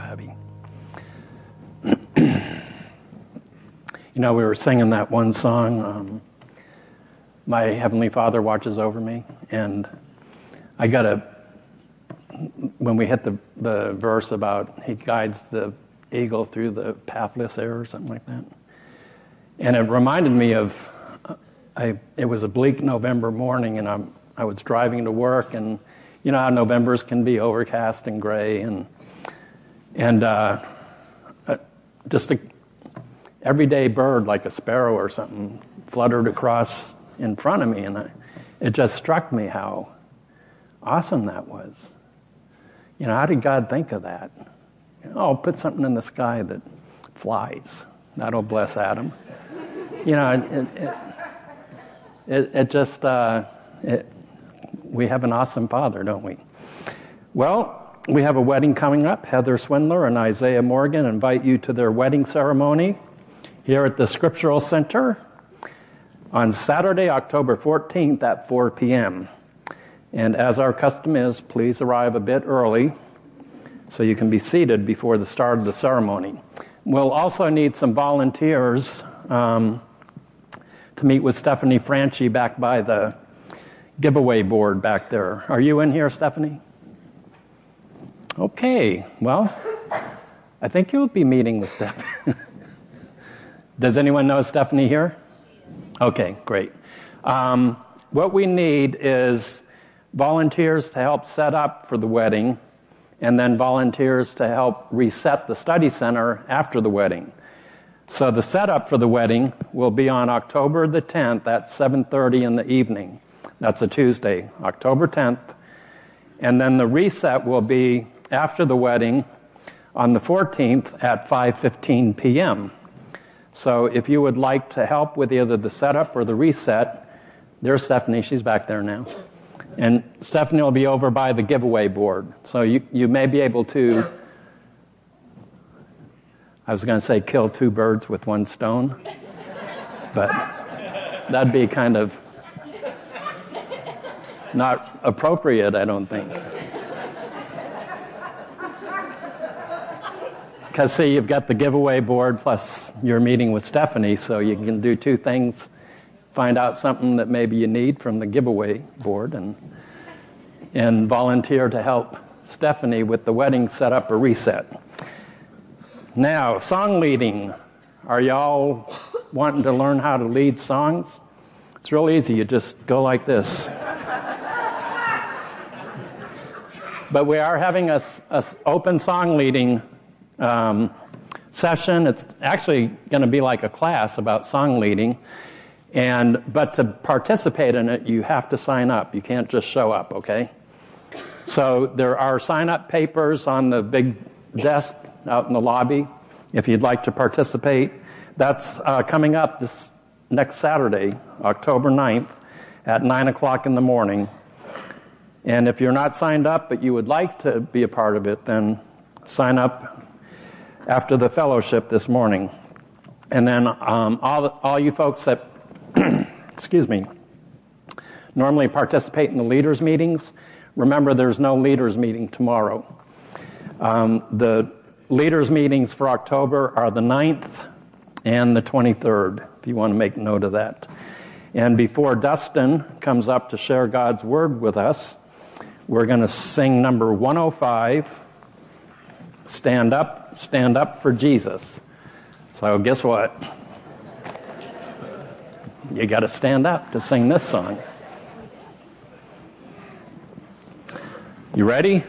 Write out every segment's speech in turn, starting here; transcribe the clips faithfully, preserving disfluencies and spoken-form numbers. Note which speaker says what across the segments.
Speaker 1: heavy. You know, we were singing that one song, um, My Heavenly Father Watches Over Me, and I got a, when we hit the, the verse about he guides the eagle through the pathless air or something like that, and it reminded me of, I, it was a bleak November morning, and I'm, I was driving to work, and you know how Novembers can be overcast and gray, and and uh, uh, just a everyday bird like a sparrow or something fluttered across in front of me, and I, it just struck me how awesome that was. You know, how did God think of that? You know, oh, put something in the sky that flies. That'll bless Adam. You know, it it, it, it just uh, it, we have an awesome Father, don't we? Well, we have a wedding coming up. Heather Swindler and Isaiah Morgan invite you to their wedding ceremony here at the Scriptural Center on Saturday, October fourteenth at four p.m. And as our custom is, please arrive a bit early so you can be seated before the start of the ceremony. We'll also need some volunteers um, to meet with Stephanie Franchi back by the giveaway board back there. Are you in here, Stephanie? Okay, well, I think you'll be meeting with Stephanie. Does anyone know Stephanie here? Okay, great. Um, what we need is volunteers to help set up for the wedding, and then volunteers to help reset the study center after the wedding. So the setup for the wedding will be on October the tenth at seven thirty in the evening. That's a Tuesday, October tenth. And then the reset will be after the wedding on the fourteenth at five fifteen p.m. So if you would like to help with either the setup or the reset, there's Stephanie. She's back there now. And Stephanie will be over by the giveaway board. So you, you may be able to, I was going to say kill two birds with one stone, but that'd be kind of not appropriate, I don't think. Because, see, you've got the giveaway board plus you're meeting with Stephanie, so you can do two things. Find out something that maybe you need from the giveaway board and and volunteer to help Stephanie with the wedding setup or reset. Now, song leading. Are y'all wanting to learn how to lead songs? It's real easy. You just go like this. But we are having a, a open song leading um, session. It's actually going to be like a class about song leading. And but to participate in it, you have to sign up. You can't just show up, okay? So there are sign-up papers on the big desk out in the lobby if you'd like to participate. That's uh, coming up this next Saturday, October ninth, at nine o'clock in the morning. And if you're not signed up but you would like to be a part of it, then sign up after the fellowship this morning. And then um, all the, all you folks that excuse me, normally participate in the leaders' meetings, remember there's no leaders' meeting tomorrow. Um, the leaders' meetings for October are the ninth and the twenty-third, if you want to make note of that. And before Dustin comes up to share God's Word with us, we're going to sing number one oh five, Stand Up, Stand Up for Jesus. So guess what? You got to stand up to sing this song. You ready?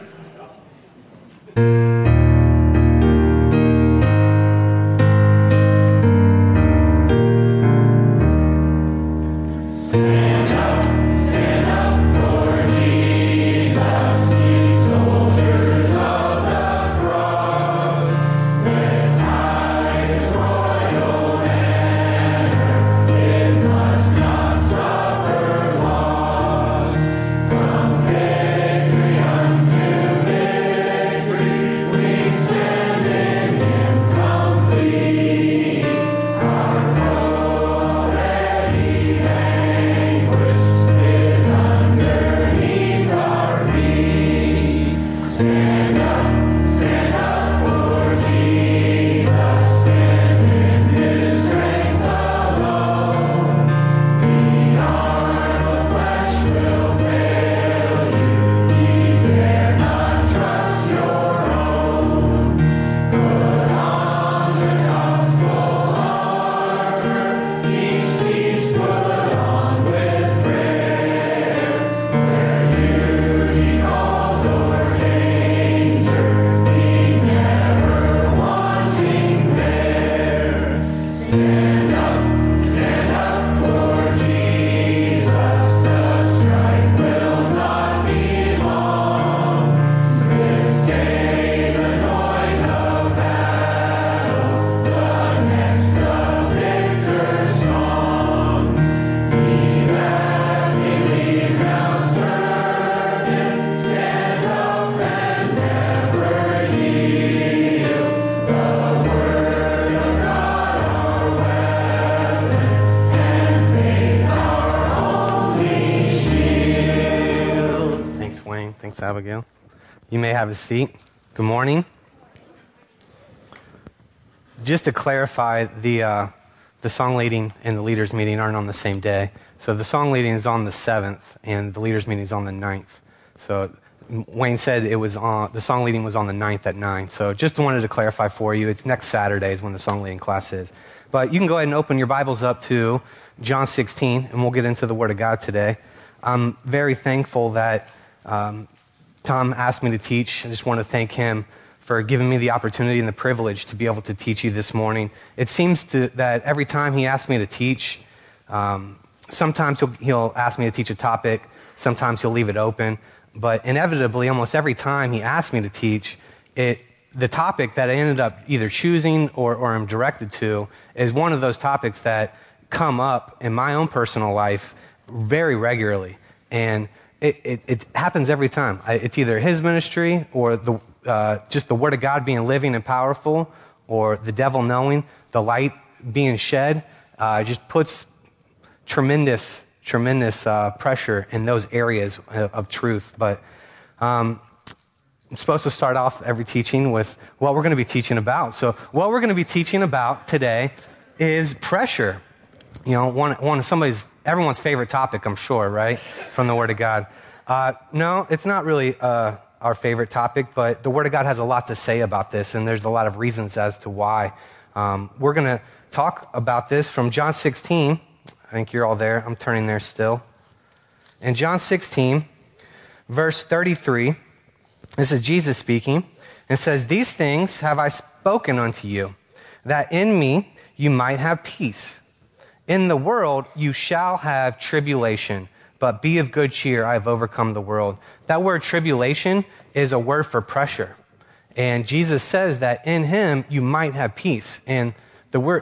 Speaker 2: Unto Miss Abigail. You may have a seat. Good morning. Just to clarify, the uh, the song leading and the leaders meeting aren't on the same day. So the song leading is on the seventh, and the leaders meeting is on the ninth. So Wayne said it was on the song leading was on the ninth at nine. So just wanted to clarify for you, it's next Saturday is when the song leading class is. But you can go ahead and open your Bibles up to John sixteen, and we'll get into the Word of God today. I'm very thankful that um, Tom asked me to teach. I just want to thank him for giving me the opportunity and the privilege to be able to teach you this morning. It seems to, that every time he asks me to teach, um, sometimes he'll, he'll ask me to teach a topic, sometimes he'll leave it open, but inevitably, almost every time he asks me to teach, it the topic that I ended up either choosing or, or I'm directed to is one of those topics that come up in my own personal life very regularly. And it, it, it happens every time. It's either his ministry or the uh, just the Word of God being living and powerful, or the devil knowing, the light being shed. Uh, just puts tremendous, tremendous uh, pressure in those areas of, of truth. But um, I'm supposed to start off every teaching with what we're going to be teaching about. So what we're going to be teaching about today is pressure. You know, one, one of somebody's, everyone's favorite topic, I'm sure, right? From the Word of God. Uh, no, it's not really uh, our favorite topic, but the Word of God has a lot to say about this, and there's a lot of reasons as to why. Um, we're going to talk about this from John sixteen. I think you're all there. I'm turning there still. In John sixteen, verse thirty-three, this is Jesus speaking. It says, "These things have I spoken unto you, that in me you might have peace. In the world you shall have tribulation, but be of good cheer, I have overcome the world." That word tribulation is a word for pressure. And Jesus says that in him you might have peace. And the word,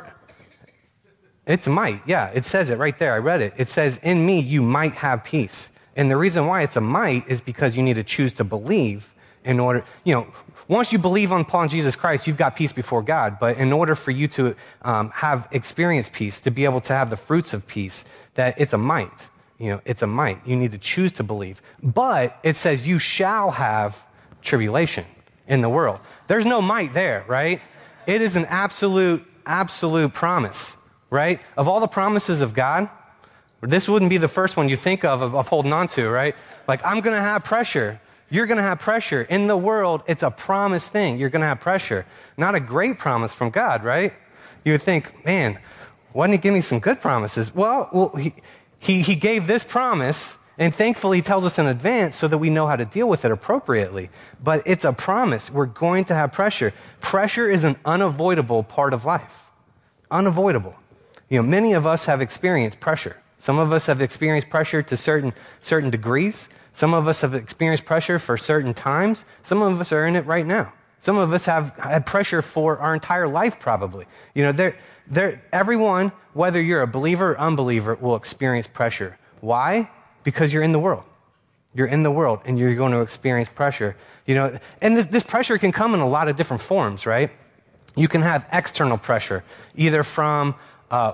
Speaker 2: it's might, yeah, it says it right there. I read it. It says, in me you might have peace. And the reason why it's a might is because you need to choose to believe in order, you know, once you believe upon Jesus Christ, you've got peace before God. But in order for you to um, have experienced peace, to be able to have the fruits of peace, that it's a might. You know, it's a might. You need to choose to believe. But it says you shall have tribulation in the world. There's no might there, right? It is an absolute, absolute promise, right? Of all the promises of God, this wouldn't be the first one you think of, of, of holding on to, right? Like, I'm going to have pressure. You're going to have pressure. In the world, it's a promised thing. You're going to have pressure. Not a great promise from God, right? You would think, man, why didn't he give me some good promises? Well, well he, he, he gave this promise, and thankfully he tells us in advance so that we know how to deal with it appropriately. But it's a promise. We're going to have pressure. Pressure is an unavoidable part of life. Unavoidable. You know, many of us have experienced pressure. Some of us have experienced pressure to certain, certain degrees. Some of us have experienced pressure for certain times. Some of us are in it right now. Some of us have had pressure for our entire life, probably. You know, they're, they're, everyone, whether you're a believer or unbeliever, will experience pressure. Why? Because you're in the world. You're in the world, and you're going to experience pressure. You know, and this, this pressure can come in a lot of different forms, right? You can have external pressure, either from uh,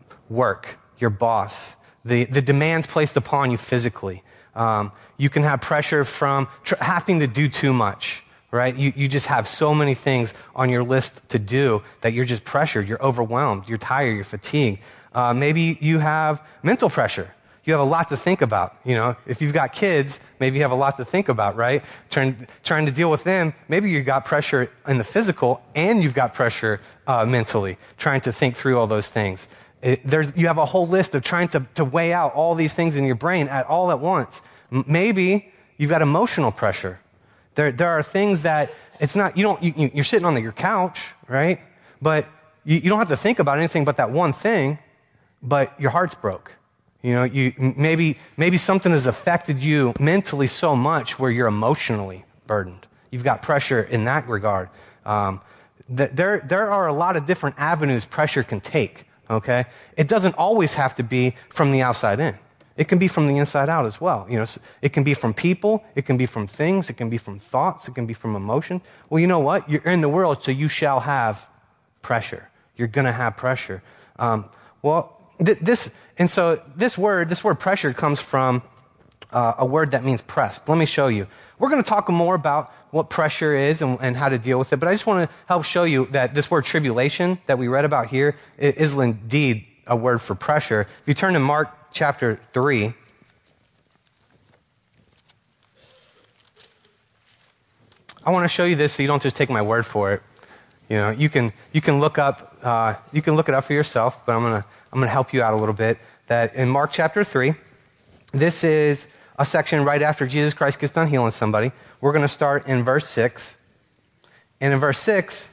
Speaker 2: work, your boss, the, the demands placed upon you physically. Um, you can have pressure from tr- having to do too much, right? You, you just have so many things on your list to do that you're just pressured, you're overwhelmed, you're tired, you're fatigued. Uh, maybe you have mental pressure. You have a lot to think about. You know, if you've got kids, maybe you have a lot to think about, right? Trying, trying to deal with them. Maybe you've got pressure in the physical and you've got pressure uh, mentally, trying to think through all those things. It, there's, you have a whole list of trying to, to weigh out all these things in your brain at all at once. M- maybe you've got emotional pressure. There, there are things that it's not, you don't, you, you're sitting on the, your couch, right? But you, you don't have to think about anything but that one thing, but your heart's broke. You know, you, maybe, maybe something has affected you mentally so much where you're emotionally burdened. You've got pressure in that regard. Um, th- there, there are a lot of different avenues pressure can take. Okay? It doesn't always have to be from the outside in. It can be from the inside out as well. You know, it can be from people, it can be from things, it can be from thoughts, it can be from emotion. Well, you know what? You're in the world, so you shall have pressure. You're going to have pressure. Um, well, th- this, and so this word, this word pressure comes from uh, a word that means pressed. Let me show you. We're going to talk more about what pressure is and, and how to deal with it, but I just want to help show you that this word tribulation that we read about here is indeed a word for pressure. If you turn to Mark chapter three, I want to show you this so you don't just take my word for it. You know, you can you can look up uh, you can look it up for yourself, but I'm gonna I'm gonna help you out a little bit. That in Mark chapter three, this is a section right after Jesus Christ gets done healing somebody. We're going to start in verse six, and in verse six,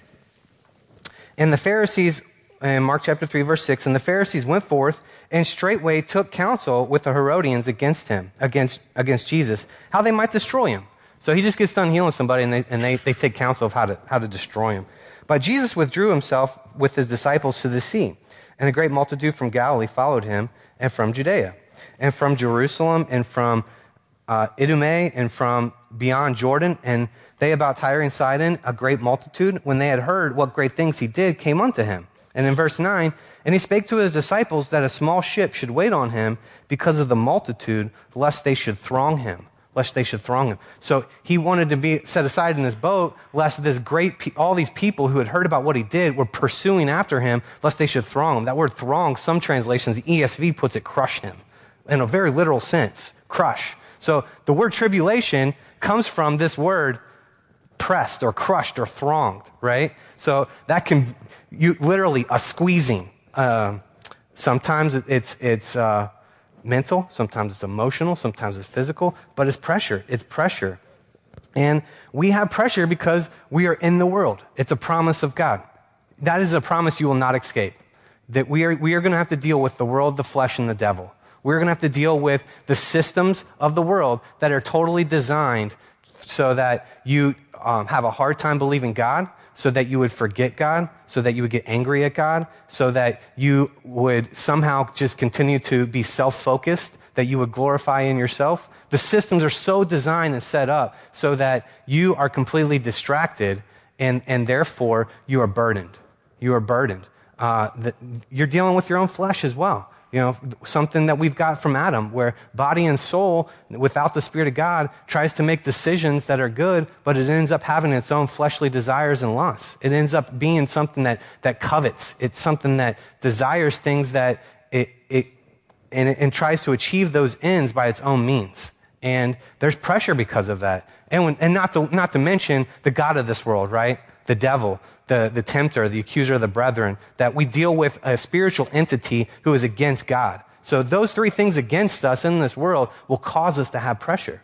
Speaker 2: and the Pharisees in Mark chapter three, verse six, and the Pharisees went forth and straightway took counsel with the Herodians against him, against against Jesus, how they might destroy him. So he just gets done healing somebody, and they and they, they take counsel of how to how to destroy him. But Jesus withdrew himself with his disciples to the sea, and a great multitude from Galilee followed him, and from Judea, and from Jerusalem, and from uh, Idumea, and from beyond Jordan, and they about Tyre and Sidon, a great multitude, when they had heard what great things he did, came unto him. And in verse nine, and he spake to his disciples that a small ship should wait on him because of the multitude, lest they should throng him. Lest they should throng him. So he wanted to be set aside in this boat, lest this great, pe- all these people who had heard about what he did were pursuing after him, lest they should throng him. That word throng, some translations, the E S V puts it crush him. In a very literal sense, crush. So the word tribulation comes from this word pressed or crushed or thronged, right? So that can, you literally a squeezing. Uh, sometimes it's, it's, uh, mental, sometimes it's emotional, sometimes it's physical, but it's pressure. It's pressure. And we have pressure because we are in the world. It's a promise of God. That is a promise you will not escape. That we are, we are going to have to deal with the world, the flesh, and the devil. We're going to have to deal with the systems of the world that are totally designed so that you um, have a hard time believing God, so that you would forget God, so that you would get angry at God, so that you would somehow just continue to be self-focused, that you would glorify in yourself. The systems are so designed and set up so that you are completely distracted, and, and therefore you are burdened. You are burdened. Uh, the, you're dealing with your own flesh as well. You know, something that we've got from Adam, where body and soul, without the Spirit of God, tries to make decisions that are good, but it ends up having its own fleshly desires and lusts. It ends up being something that, that covets. It's something that desires things that it, it, and, and tries to achieve those ends by its own means. And there's pressure because of that. And when, and not to, not to mention the god of this world, right? The devil. The, the tempter, the accuser of the brethren, that we deal with a spiritual entity who is against God. So those three things against us in this world will cause us to have pressure.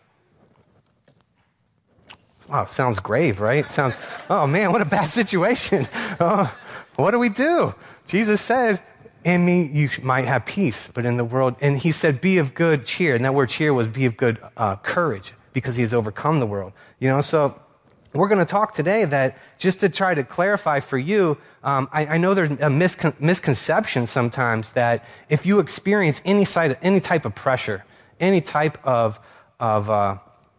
Speaker 2: Wow, sounds grave, right? Sounds, oh man, what a bad situation. Oh, what do we do? Jesus said, in me you might have peace, but in the world, and he said, be of good cheer. And that word cheer was be of good uh, courage, because he has overcome the world. You know, so we're going to talk today that, just to try to clarify for you, um, I, I know there's a miscon- misconception sometimes that if you experience any side, any type of pressure, any type of of uh,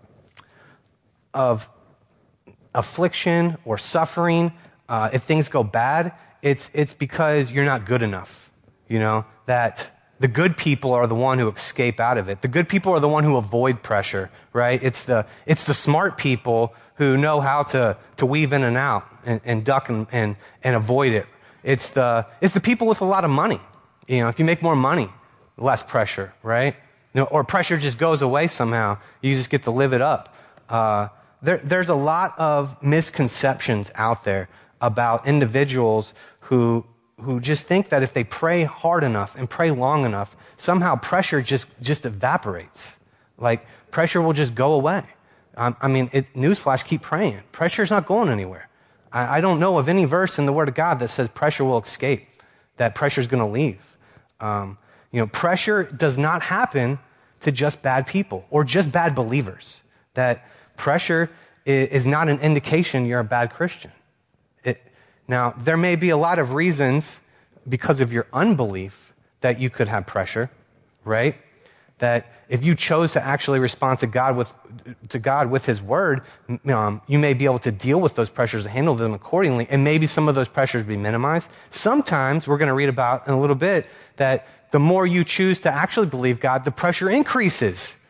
Speaker 2: of affliction or suffering, uh, if things go bad, it's it's because you're not good enough. You know, that the good people are the one who escape out of it. The good people are the one who avoid pressure, right? It's the it's the smart people who know how to, to weave in and out and, and duck and, and, and avoid it. It's the, it's the people with a lot of money. You know, if you make more money, less pressure, right? You know, or pressure just goes away somehow. You just get to live it up. Uh, there, there's a lot of misconceptions out there about individuals who, who just think that if they pray hard enough and pray long enough, somehow pressure just, just evaporates. Like, pressure will just go away. I mean, it, newsflash, keep praying. Pressure's not going anywhere. I, I don't know of any verse in the Word of God that says pressure will escape, that pressure's going to leave. Um, you know, pressure does not happen to just bad people or just bad believers. That pressure is, is not an indication you're a bad Christian. It, now, there may be a lot of reasons because of your unbelief that you could have pressure, right? That if you chose to actually respond to God with to God with His Word, um, you may be able to deal with those pressures and handle them accordingly, and maybe some of those pressures be minimized. Sometimes, we're going to read about in a little bit, that the more you choose to actually believe God, the pressure increases.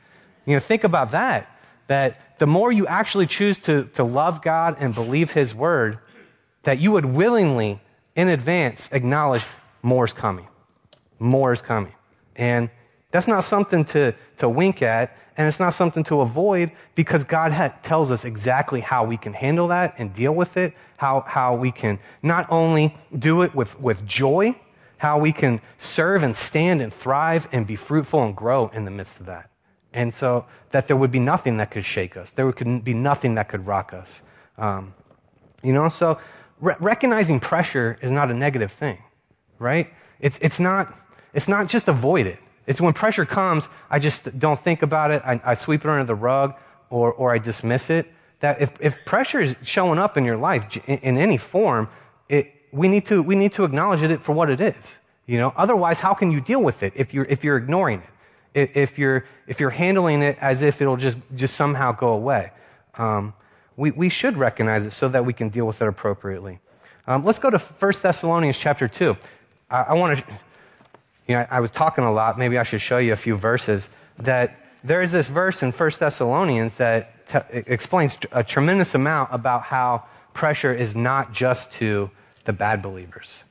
Speaker 2: You know, think about that, that the more you actually choose to, to love God and believe his word, that you would willingly, in advance, acknowledge more is coming. More is coming. And that's not something to, to wink at, and it's not something to avoid, because God ha- tells us exactly how we can handle that and deal with it, how, how we can not only do it with, with joy, how we can serve and stand and thrive and be fruitful and grow in the midst of that. And so that there would be nothing that could shake us. There would be nothing that could rock us. Um, you know, so re- recognizing pressure is not a negative thing, right? It's, it's not, it's not just avoid it. It's when pressure comes, I just don't think about it. I, I sweep it under the rug, or, or I dismiss it. That if, if pressure is showing up in your life in, in any form, it, we need to, we need to acknowledge it for what it is. You know, otherwise, how can you deal with it if you're, if you're ignoring it? If you're, if you're handling it as if it'll just, just somehow go away? Um, we, we should recognize it so that we can deal with it appropriately. Um, let's go to First Thessalonians chapter two. I, I want to, you know, I, I was talking a lot. Maybe I should show you a few verses. That there is this verse in First Thessalonians that t- explains a tremendous amount about how pressure is not just to the bad believers.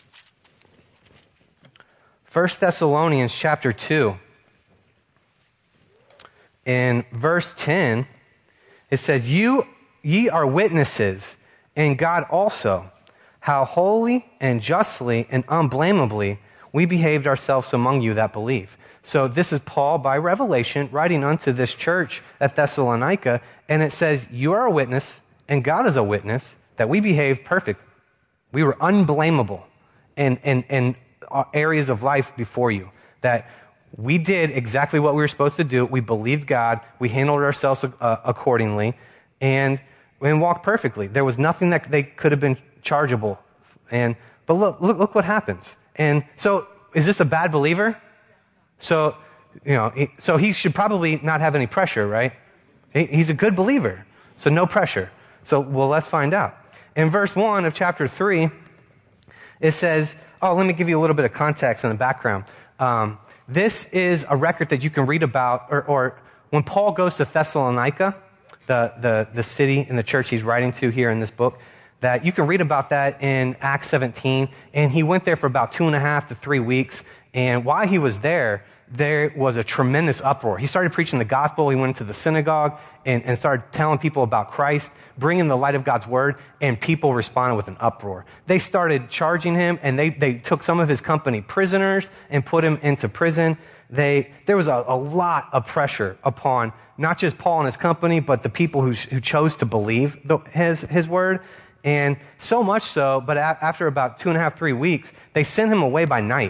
Speaker 2: First Thessalonians chapter two. In verse ten, it says, You, ye are witnesses, and God also, how holy and justly and unblameably we behaved ourselves among you that believe. So this is Paul, by revelation, writing unto this church at Thessalonica, and it says, you are a witness, and God is a witness, that we behaved perfect. We were unblameable in, in, in areas of life before you, that we did exactly what we were supposed to do. We believed God. We handled ourselves uh, accordingly, and, and walked perfectly. There was nothing that they could have been chargeable. And but look, look, look what happens. And so, is this a bad believer? So, you know, he, so he should probably not have any pressure, right? He, he's a good believer, so no pressure. So, well, let's find out. In verse one of chapter three, it says, oh, let me give you a little bit of context in the background. Um, This is a record that you can read about, or, or when Paul goes to Thessalonica, the, the, the city and the church he's writing to here in this book, that you can read about that in Acts seventeen, and he went there for about two and a half to three weeks, and while he was there, there was a tremendous uproar. He started preaching the gospel. He went into the synagogue and, and started telling people about Christ, bringing the light of God's word, and people responded with an uproar. They started charging him, and they, they took some of his company prisoners and put him into prison. They, there was a, a lot of pressure upon not just Paul and his company, but the people who, who chose to believe the, his, his word. And so much so, but a, after about two and a half, three weeks, they sent him away by night.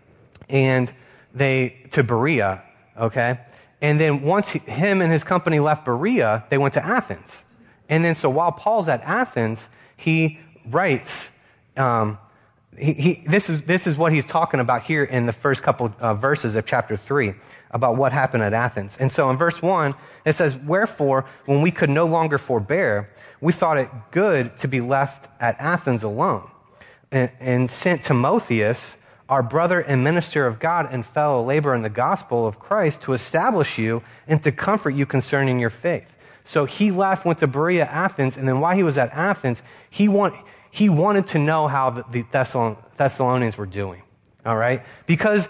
Speaker 2: And they, to Berea, okay? And then once he, him and his company left Berea, they went to Athens. And then so while Paul's at Athens, he writes, um, he, he, this is, this is what he's talking about here in the first couple uh, verses of chapter three, about what happened at Athens. And so in verse one, it says, Wherefore, when we could no longer forbear, we thought it good to be left at Athens alone, and, and sent Timotheus, our brother and minister of God and fellow laborer in the gospel of Christ, to establish you and to comfort you concerning your faith. So he left, went to Berea, Athens, and then while he was at Athens, he, want, he wanted to know how the, the Thessalon, Thessalonians were doing, all right? Because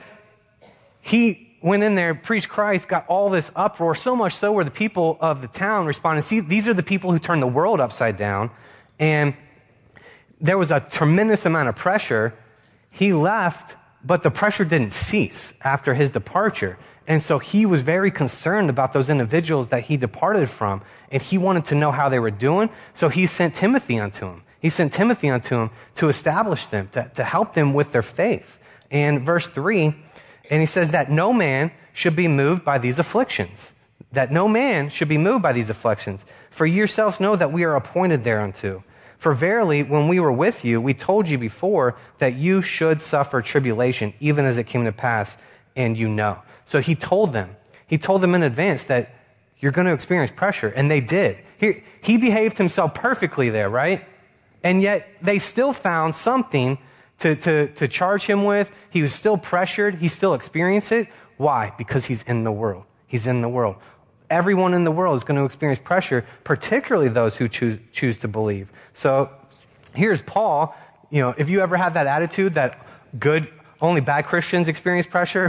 Speaker 2: he went in there, preached Christ, got all this uproar, so much so where the people of the town responded, see, these are the people who turned the world upside down, and there was a tremendous amount of pressure. He left, but the pressure didn't cease after his departure. And so he was very concerned about those individuals that he departed from, and he wanted to know how they were doing. So he sent Timothy unto him. He sent Timothy unto him to establish them, to, to help them with their faith. And verse three, and he says that no man should be moved by these afflictions. That no man should be moved by these afflictions. For yourselves know that we are appointed thereunto. For verily, when we were with you, we told you before that you should suffer tribulation, even as it came to pass, and you know. So he told them, he told them in advance that you're going to experience pressure, and they did. He, he behaved himself perfectly there, right? And yet they still found something to, to, to charge him with. He was still pressured. He still experienced it. Why? Because he's in the world. He's in the world. Everyone in the world is going to experience pressure, particularly those who choose, choose to believe. So here's Paul. You know, if you ever had that attitude that good, only bad Christians experience pressure,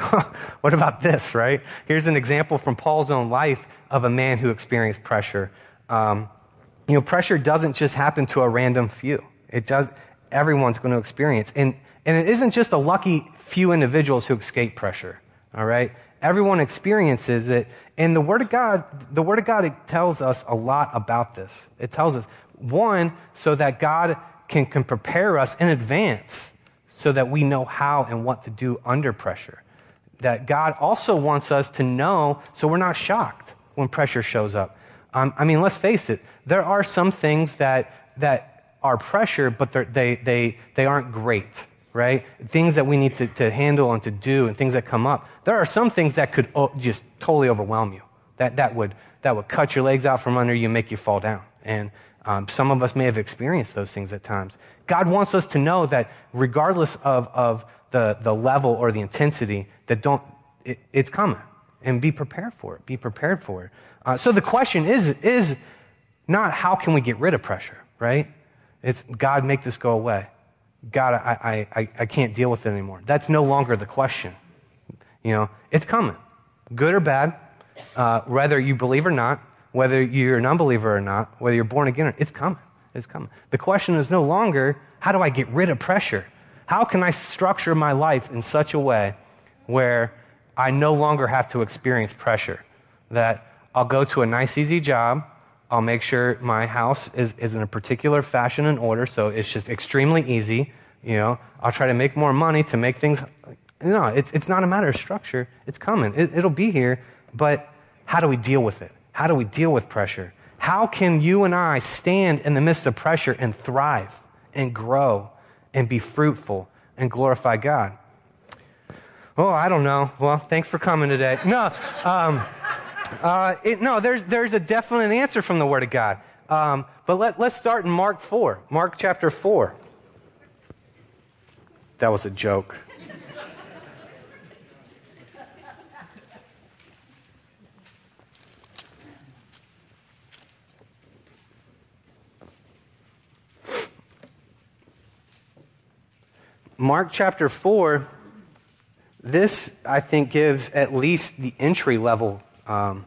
Speaker 2: what about this, right? Here's an example from Paul's own life of a man who experienced pressure. Um, you know, pressure doesn't just happen to a random few. It does, everyone's going to experience. And, and it isn't just a lucky few individuals who escape pressure, all right? Everyone experiences it. And the Word of God, the Word of God, it tells us a lot about this. It tells us, one, so that God can, can prepare us in advance so that we know how and what to do under pressure. That God also wants us to know so we're not shocked when pressure shows up. Um, I mean, let's face it. There are some things that that are pressure, but they they they aren't great, right? Things that we need to, to handle and to do, and things that come up. There are some things that could oh, just totally overwhelm you. That that would that would cut your legs out from under you and make you fall down. And um, some of us may have experienced those things at times. God wants us to know that regardless of of the the level or the intensity, that don't it, it's coming, and be prepared for it. Be prepared for it. Uh, so the question is is not how can we get rid of pressure, right? It's God, make this go away. God, I I I can't deal with it anymore. That's no longer the question. You know, it's coming, good or bad, uh, whether you believe or not, whether you're an unbeliever or not, whether you're born again, or, it's coming. It's coming. The question is no longer how do I get rid of pressure. How can I structure my life in such a way where I no longer have to experience pressure? That I'll go to a nice, easy job. I'll make sure my house is, is in a particular fashion and order, so it's just extremely easy. You know, I'll try to make more money to make things. No, it's it's not a matter of structure. It's coming. It, it'll be here. But how do we deal with it? How do we deal with pressure? How can you and I stand in the midst of pressure and thrive and grow and be fruitful and glorify God? Oh, I don't know. Well, thanks for coming today. No, um, uh, it, no. There's there's a definite answer from the Word of God. Um, but let let's start in Mark four, Mark chapter four. That was a joke. Mark chapter four, this, I think, gives at least the entry level um,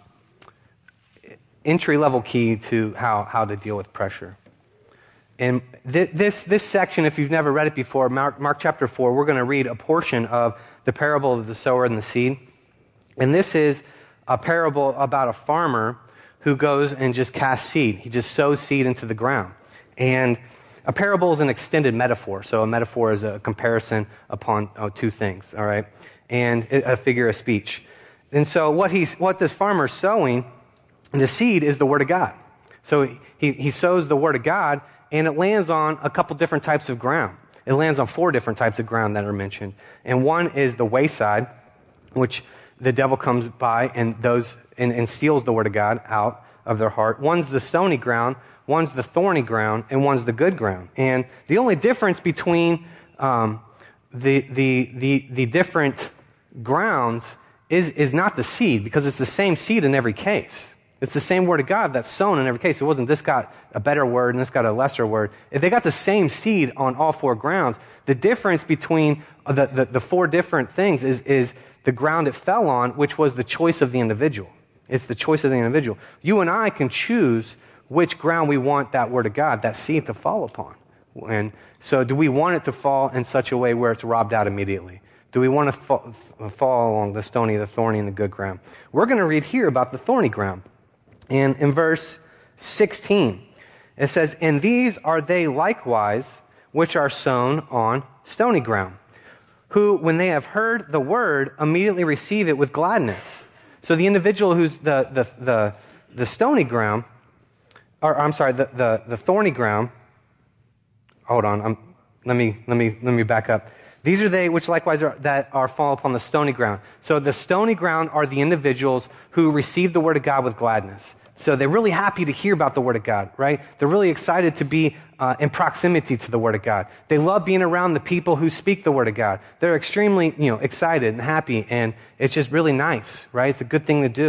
Speaker 2: entry level key to how, how to deal with pressure. And th- this this section, if you've never read it before, Mark, Mark chapter four, we're going to read a portion of the parable of the sower and the seed. And this is a parable about a farmer who goes and just casts seed. He just sows seed into the ground. And a parable is an extended metaphor. So a metaphor is a comparison upon oh, two things, all right? And a figure of speech. And so what he's what this farmer's sowing, the seed is the Word of God. So he, he sows the Word of God, and it lands on a couple different types of ground. It lands on four different types of ground that are mentioned. And one is the wayside, which the devil comes by and those and, and steals the Word of God out of their heart. One's the stony ground, one's the thorny ground, and one's the good ground. And the only difference between um, the, the the the different grounds is is not the seed, because it's the same seed in every case. It's the same Word of God that's sown in every case. It wasn't this got a better word and this got a lesser word. If they got the same seed on all four grounds, the difference between the, the, the four different things is, is the ground it fell on, which was the choice of the individual. It's the choice of the individual. You and I can choose which ground we want that Word of God, that seed, to fall upon. And so do we want it to fall in such a way where it's robbed out immediately? Do we want to fall, fall along the stony, the thorny, and the good ground? We're going to read here about the thorny ground. And in verse sixteen, it says, "And these are they likewise which are sown on stony ground, who, when they have heard the word, immediately receive it with gladness." So the individual who's the the the, the stony ground, or I'm sorry, the, the, the thorny ground. Hold on, I'm, let me let me let me back up. These are they which likewise are, that are fall upon the stony ground. So the stony ground are the individuals who receive the Word of God with gladness. So they're really happy to hear about the Word of God, right? They're really excited to be uh, in proximity to the Word of God. They love being around the people who speak the Word of God. They're extremely, you know, excited and happy, and it's just really nice, right? It's a good thing to do.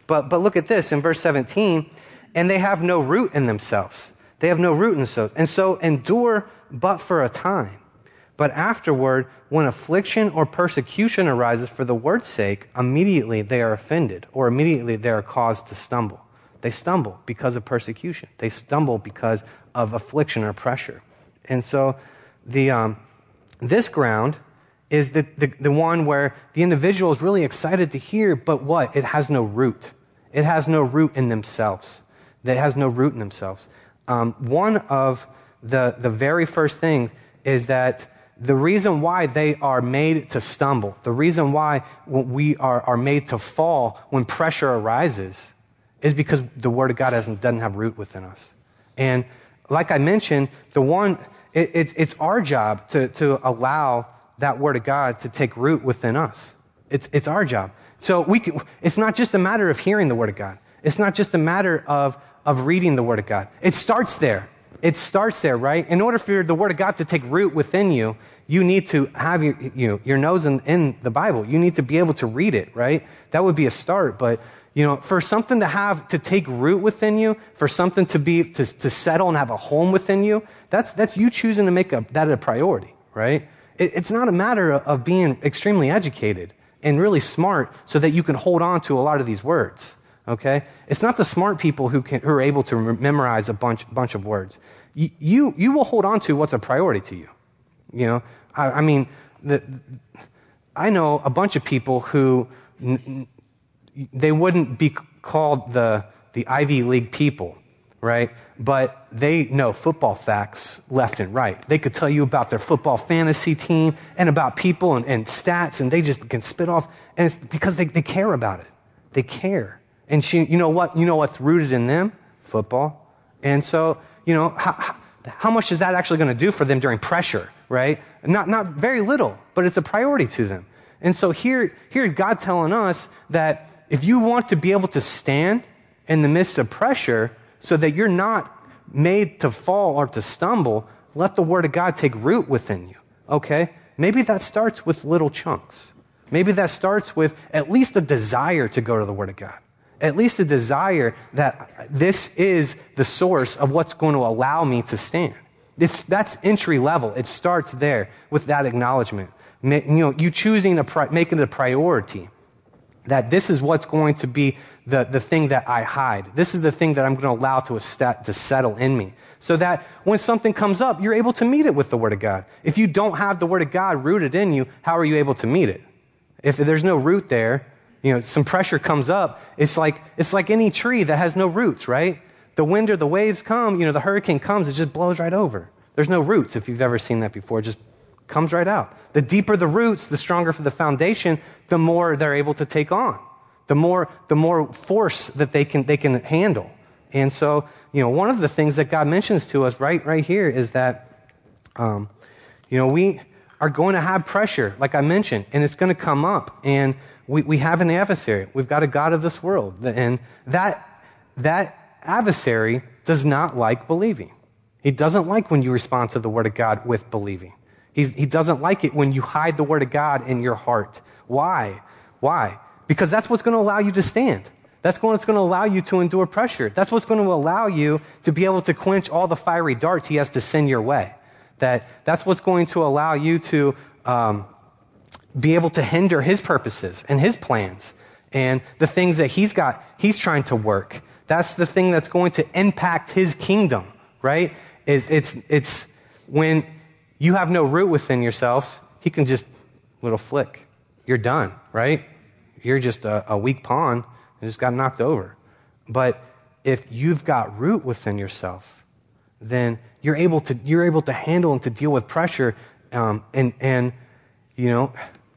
Speaker 2: But, but look at this in verse seventeen, and they have no root in themselves. They have no root in themselves. And so endure but for a time. But afterward, when affliction or persecution arises for the word's sake, immediately they are offended, or immediately they are caused to stumble. They stumble because of persecution. They stumble because of affliction or pressure. And so the um, this ground is the, the, the one where the individual is really excited to hear, but what? It has no root. It has no root in themselves. It has no root in themselves. Um, one of the, the very first things is that the reason why they are made to stumble, the reason why we are, are made to fall when pressure arises is because the Word of God hasn't, doesn't have root within us. And like I mentioned, the one, it, it, it's our job to, to allow that Word of God to take root within us. It's, it's our job. So we can, it's not just a matter of hearing the Word of God. It's not just a matter of, of reading the Word of God. It starts there. It starts there, right? In order for the Word of God to take root within you, you need to have your, you know, your nose in, in the Bible. You need to be able to read it, right? That would be a start. But, you know, for something to have, to take root within you, for something to be, to, to settle and have a home within you, that's, that's you choosing to make a, that a priority, right? It, it's not a matter of, of being extremely educated and really smart so that you can hold on to a lot of these words. Okay? It's not the smart people who can, who are able to memorize a bunch, bunch of words. You, you, you will hold on to what's a priority to you. You know, I, I mean, the, I know a bunch of people who n, n, they wouldn't be called the, the Ivy League people, right? But they know football facts left and right. They could tell you about their football fantasy team and about people and, and stats, and they just can spit off, and it's because they, they care about it. They care. And she, you know what? You know what's rooted in them? Football. And so, you know, how, how much is that actually going to do for them during pressure, right? Not, not very little, but it's a priority to them. And so here, here God telling us that if you want to be able to stand in the midst of pressure so that you're not made to fall or to stumble, let the Word of God take root within you, okay? Maybe that starts with little chunks. Maybe that starts with at least a desire to go to the Word of God. At least a desire that this is the source of what's going to allow me to stand. It's, that's entry level. It starts there with that acknowledgement. You know, you choosing to pri- make it a priority. That this is what's going to be the, the thing that I hide. This is the thing that I'm going to allow to, est- to settle in me. So that when something comes up, you're able to meet it with the Word of God. If you don't have the Word of God rooted in you, how are you able to meet it? If there's no root there, you know, some pressure comes up, it's like, it's like any tree that has no roots, right? The wind or the waves come, you know, the hurricane comes, it just blows right over. There's no roots, if you've ever seen that before, it just comes right out. The deeper the roots, the stronger for the foundation, the more they're able to take on. The more, the more force that they can, they can handle. And so, you know, one of the things that God mentions to us right, right here is that, um, you know, we are going to have pressure, like I mentioned, and it's going to come up. And we, we have an adversary. We've got a God of this world. And that, that adversary does not like believing. He doesn't like when you respond to the Word of God with believing. He's, he doesn't like it when you hide the Word of God in your heart. Why? Why? Because that's what's going to allow you to stand. That's what's going to allow you to endure pressure. That's what's going to allow you to be able to quench all the fiery darts he has to send your way. That, that's what's going to allow you to um, be able to hinder his purposes and his plans and the things that he's got, he's trying to work. That's the thing that's going to impact his kingdom, right? It's, it's, it's when you have no root within yourselves, he can just, little flick. You're done, right? You're just a, a weak pawn and just got knocked over. But if you've got root within yourself, then you're able to, you're able to handle and to deal with pressure, um, and, and, you know,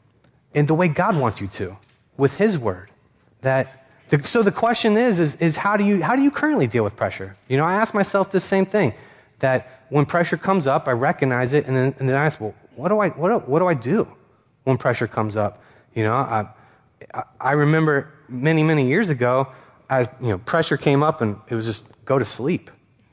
Speaker 2: in the way God wants you to, with his word. That, the, so the question is, is, is how do you, how do you currently deal with pressure? You know, I ask myself the same thing, that when pressure comes up, I recognize it, and then, and then I ask, well, what do I, what do, what do I do when pressure comes up? You know, I, I remember many, many years ago, as, you know, pressure came up and it was just go to sleep.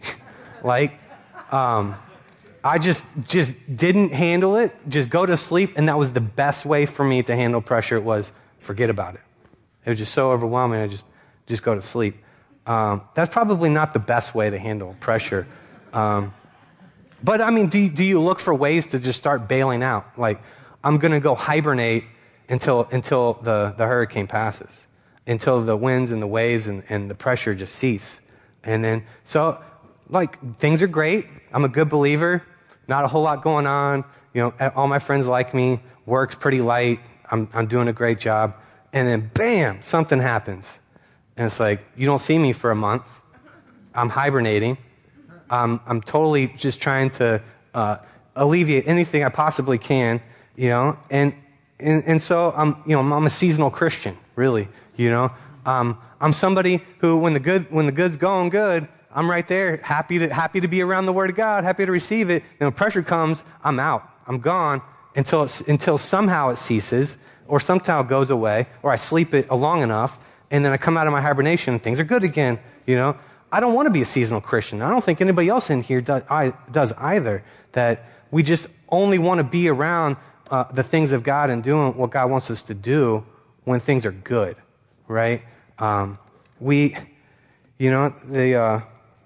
Speaker 2: Like, um, I just, just didn't handle it, just go to sleep, and that was the best way for me to handle pressure. It was forget about it. It was just so overwhelming. I just, just go to sleep. Um, that's probably not the best way to handle pressure. Um, but I mean, do you, do you look for ways to just start bailing out? Like, I'm going to go hibernate until until the, the hurricane passes, until the winds and the waves and, and the pressure just cease. And then, so, like, things are great. I'm a good believer. Not a whole lot going on. You know, all my friends like me. Work's pretty light. I'm I'm doing a great job. And then, bam, something happens. And it's like, you don't see me for a month. I'm hibernating. Um, I'm totally just trying to uh, alleviate anything I possibly can, you know. And and and so I'm, you know, I'm a seasonal Christian, really, you know. Um, I'm somebody who, when the good when the good's going good, I'm right there, happy to happy to be around the Word of God, happy to receive it. And when pressure comes, I'm out. I'm gone until it's, until somehow it ceases, or somehow it goes away, or I sleep it long enough, and then I come out of my hibernation and things are good again, you know. I don't want to be a seasonal Christian. I don't think anybody else in here does, I, does either. That we just only want to be around uh, the things of God and doing what God wants us to do when things are good, right? Um, we, you know, the uh,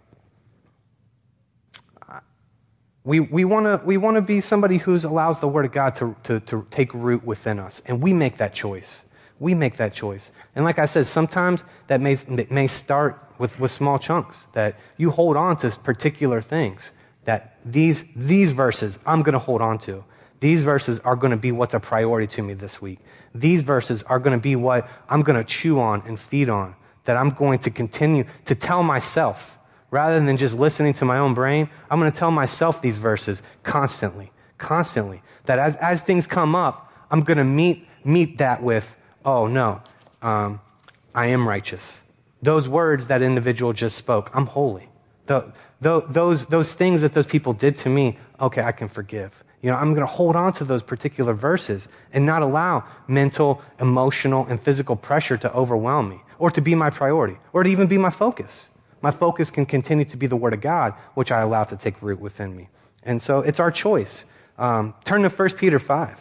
Speaker 2: we we want to we want to be somebody who allows the Word of God to, to to take root within us, and we make that choice. We make that choice. And like I said, sometimes that may may start with, with small chunks, that you hold on to particular things, that these these verses I'm going to hold on to. These verses are going to be what's a priority to me this week. These verses are going to be what I'm going to chew on and feed on, that I'm going to continue to tell myself. Rather than just listening to my own brain, I'm going to tell myself these verses constantly, constantly. That as, as things come up, I'm going to meet meet that with, oh, no, um, I am righteous. Those words that individual just spoke, I'm holy. The, the, those, those things that those people did to me, okay, I can forgive. You know, I'm going to hold on to those particular verses and not allow mental, emotional, and physical pressure to overwhelm me or to be my priority or to even be my focus. My focus can continue to be the Word of God, which I allow to take root within me. And so it's our choice. Um, turn to First Peter five.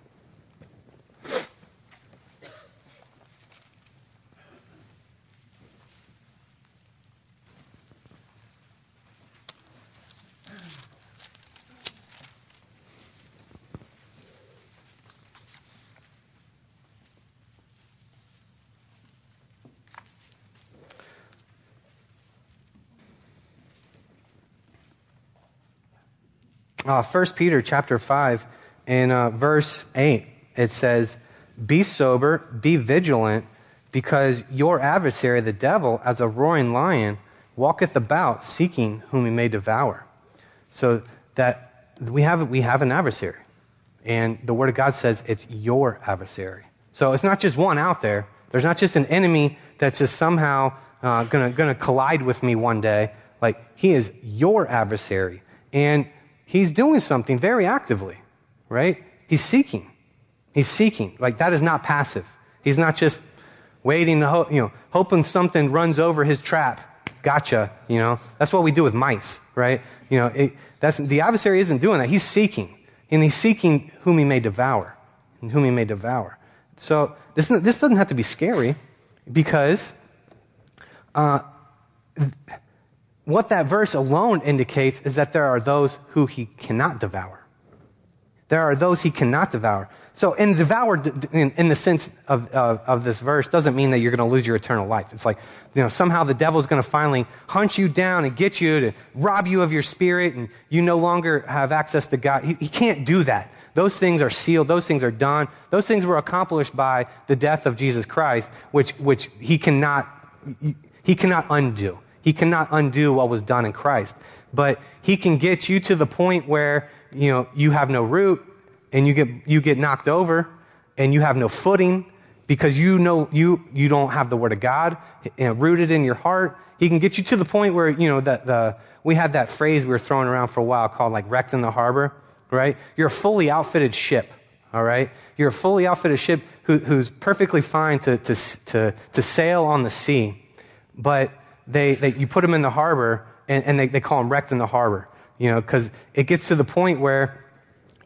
Speaker 2: Uh, First Peter chapter five, in uh, verse eight, it says, "Be sober, be vigilant, because your adversary, the devil, as a roaring lion, walketh about, seeking whom he may devour." So that we have we have an adversary, and the Word of God says it's your adversary. So it's not just one out there. There's not just an enemy that's just somehow uh, gonna gonna collide with me one day. Like, he is your adversary, and he's doing something very actively, right? He's seeking. He's seeking. Like, that is not passive. He's not just waiting to hope, you know, hoping something runs over his trap. Gotcha, you know. That's what we do with mice, right? You know, it, that's the adversary isn't doing that. He's seeking, and he's seeking whom he may devour, and whom he may devour. So this this doesn't have to be scary, because uh, what that verse alone indicates is that there are those who he cannot devour. There are those he cannot devour. So, in devour, in, in the sense of, of, of this verse, doesn't mean that you're going to lose your eternal life. It's like, you know, somehow the devil's going to finally hunt you down and get you to rob you of your spirit, and you no longer have access to God. He, he can't do that. Those things are sealed. Those things are done. Those things were accomplished by the death of Jesus Christ, which which he cannot he cannot undo. He cannot undo what was done in Christ. But he can get you to the point where, you know, you have no root, and you get you get knocked over, and you have no footing, because you know you you don't have the Word of God, you know, rooted in your heart. He can get you to the point where, you know, that the we had that phrase we were throwing around for a while called like wrecked in the harbor, right? You're a fully outfitted ship, all right? You're a fully outfitted ship who, who's perfectly fine to to to to sail on the sea, but They, they, you put them in the harbor, and, and they, they call them wrecked in the harbor, you know, because it gets to the point where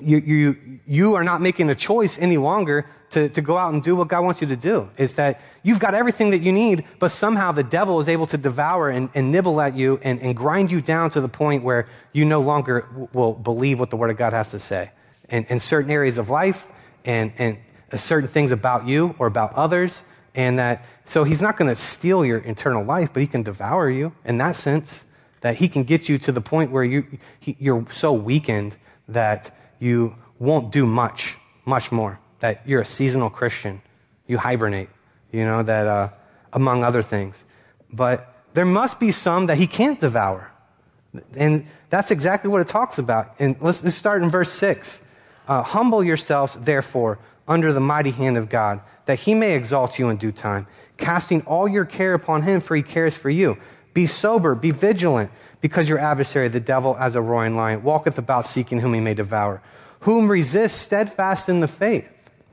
Speaker 2: you, you, you are not making a choice any longer to, to go out and do what God wants you to do. It's that you've got everything that you need, but somehow the devil is able to devour and, and nibble at you and, and grind you down to the point where you no longer w- will believe what the Word of God has to say. And in certain areas of life and, and certain things about you or about others. And that, so he's not going to steal your eternal life, but he can devour you in that sense, that he can get you to the point where you, he, you're so weakened that you won't do much, much more. That you're a seasonal Christian. You hibernate, you know, that, uh, among other things. But there must be some that he can't devour. And that's exactly what it talks about. And let's, let's start in verse six. Uh, Humble yourselves, therefore, under the mighty hand of God, that he may exalt you in due time, casting all your care upon him, for he cares for you. Be sober, be vigilant, because your adversary, the devil, as a roaring lion, walketh about seeking whom he may devour. Whom resist steadfast in the faith.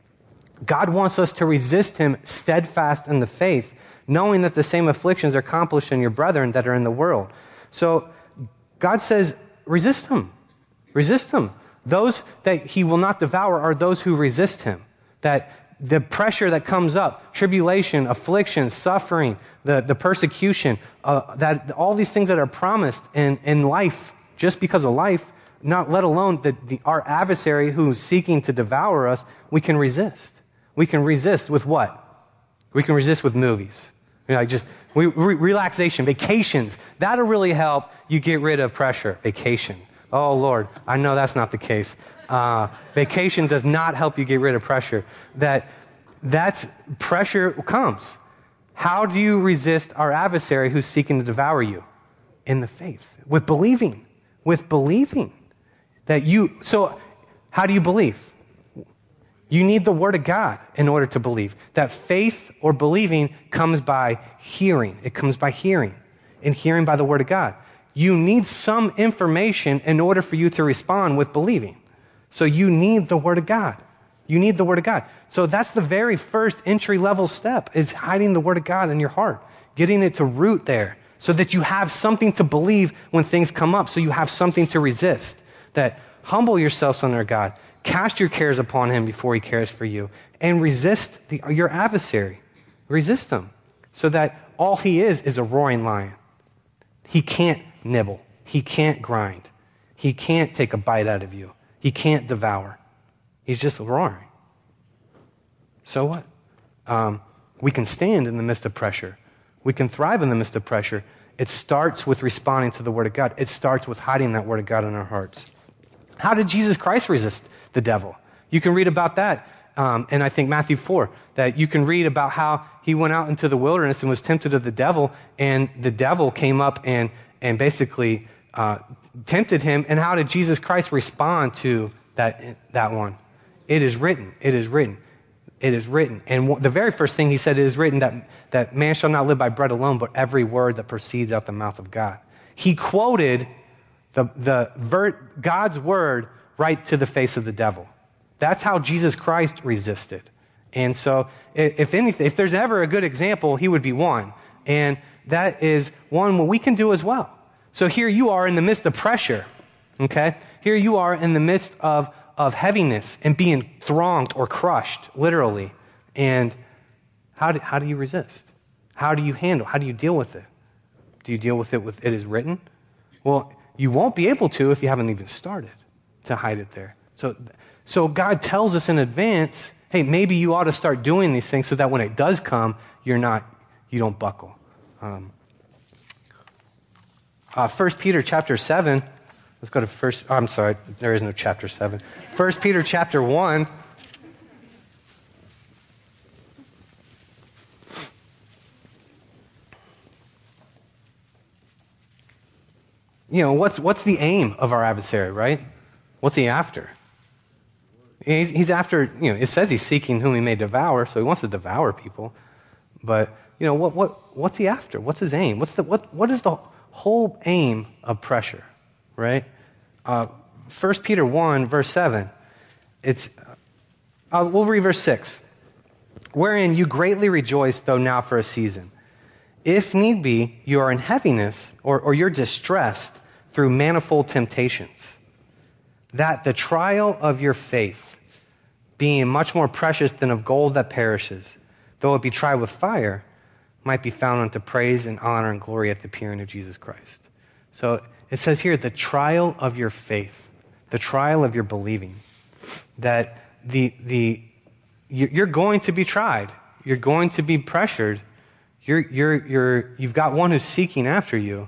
Speaker 2: God wants us to resist him steadfast in the faith, knowing that the same afflictions are accomplished in your brethren that are in the world. So God says, resist him. Resist him. Those that he will not devour are those who resist him. That the pressure that comes up, tribulation, affliction, suffering, the, the persecution, uh, that all these things that are promised in, in life, just because of life, not let alone the, the, our adversary who's seeking to devour us, we can resist. We can resist with what? We can resist with movies. You know, just we, re- relaxation, vacations. That'll really help you get rid of pressure. Vacation. Oh, Lord, I know that's not the case. Uh, vacation does not help you get rid of pressure. That that's pressure comes. How do you resist our adversary who's seeking to devour you? In the faith. With believing. With believing. That you, so how do you believe? You need the Word of God in order to believe. That faith or believing comes by hearing. It comes by hearing. And hearing by the Word of God. You need some information in order for you to respond with believing. So you need the Word of God. You need the Word of God. So that's the very first entry level step, is hiding the Word of God in your heart. Getting it to root there so that you have something to believe when things come up. So you have something to resist. That humble yourselves under God. Cast your cares upon him before he cares for you. And resist the, your adversary. Resist him. So that all he is is a roaring lion. He can't nibble. He can't grind. He can't take a bite out of you. He can't devour. He's just roaring. So what? Um, we can stand in the midst of pressure. We can thrive in the midst of pressure. It starts with responding to the Word of God. It starts with hiding that Word of God in our hearts. How did Jesus Christ resist the devil? You can read about that um, in, I think, Matthew four, that you can read about how he went out into the wilderness and was tempted of the devil, and the devil came up and, and basically uh, tempted him. And how did Jesus Christ respond to that, that one? It is written. It is written. It is written. And w- the very first thing he said, it is written that, that man shall not live by bread alone, but every word that proceeds out the mouth of God. He quoted the, the ver- God's word right to the face of the devil. That's how Jesus Christ resisted. And so, if anything, if there's ever a good example, he would be one. And that is one what we can do as well. So here you are in the midst of pressure, okay? Here you are in the midst of, of heaviness and being thronged or crushed, literally. And how do, how do you resist? How do you handle? How do you deal with it? Do you deal with it with it is written? Well, you won't be able to if you haven't even started to hide it there. So, so God tells us in advance, hey, maybe you ought to start doing these things so that when it does come, you're not, you don't buckle. Um, uh, First Peter chapter seven. Let's go to first. Oh, I'm sorry, there is no chapter seven. First Peter chapter one. You know, what's what's the aim of our adversary, right? What's he after? He's, he's after, you know, it says he's seeking whom he may devour, so he wants to devour people. But, you know, what what what's he after? What's his aim? What's the what what is the whole aim of pressure, right? Uh, First Peter one, verse seven. It's uh, we'll read verse six. Wherein you greatly rejoice, though now for a season. If need be, you are in heaviness, or, or you're distressed through manifold temptations. that the trial of your faith, being much more precious than of gold that perishes, though it be tried with fire, might be found unto praise and honor and glory at the appearing of Jesus Christ. So it says here, the trial of your faith, the trial of your believing, that the the you're going to be tried, you're going to be pressured, you're you're you're you've got one who's seeking after you,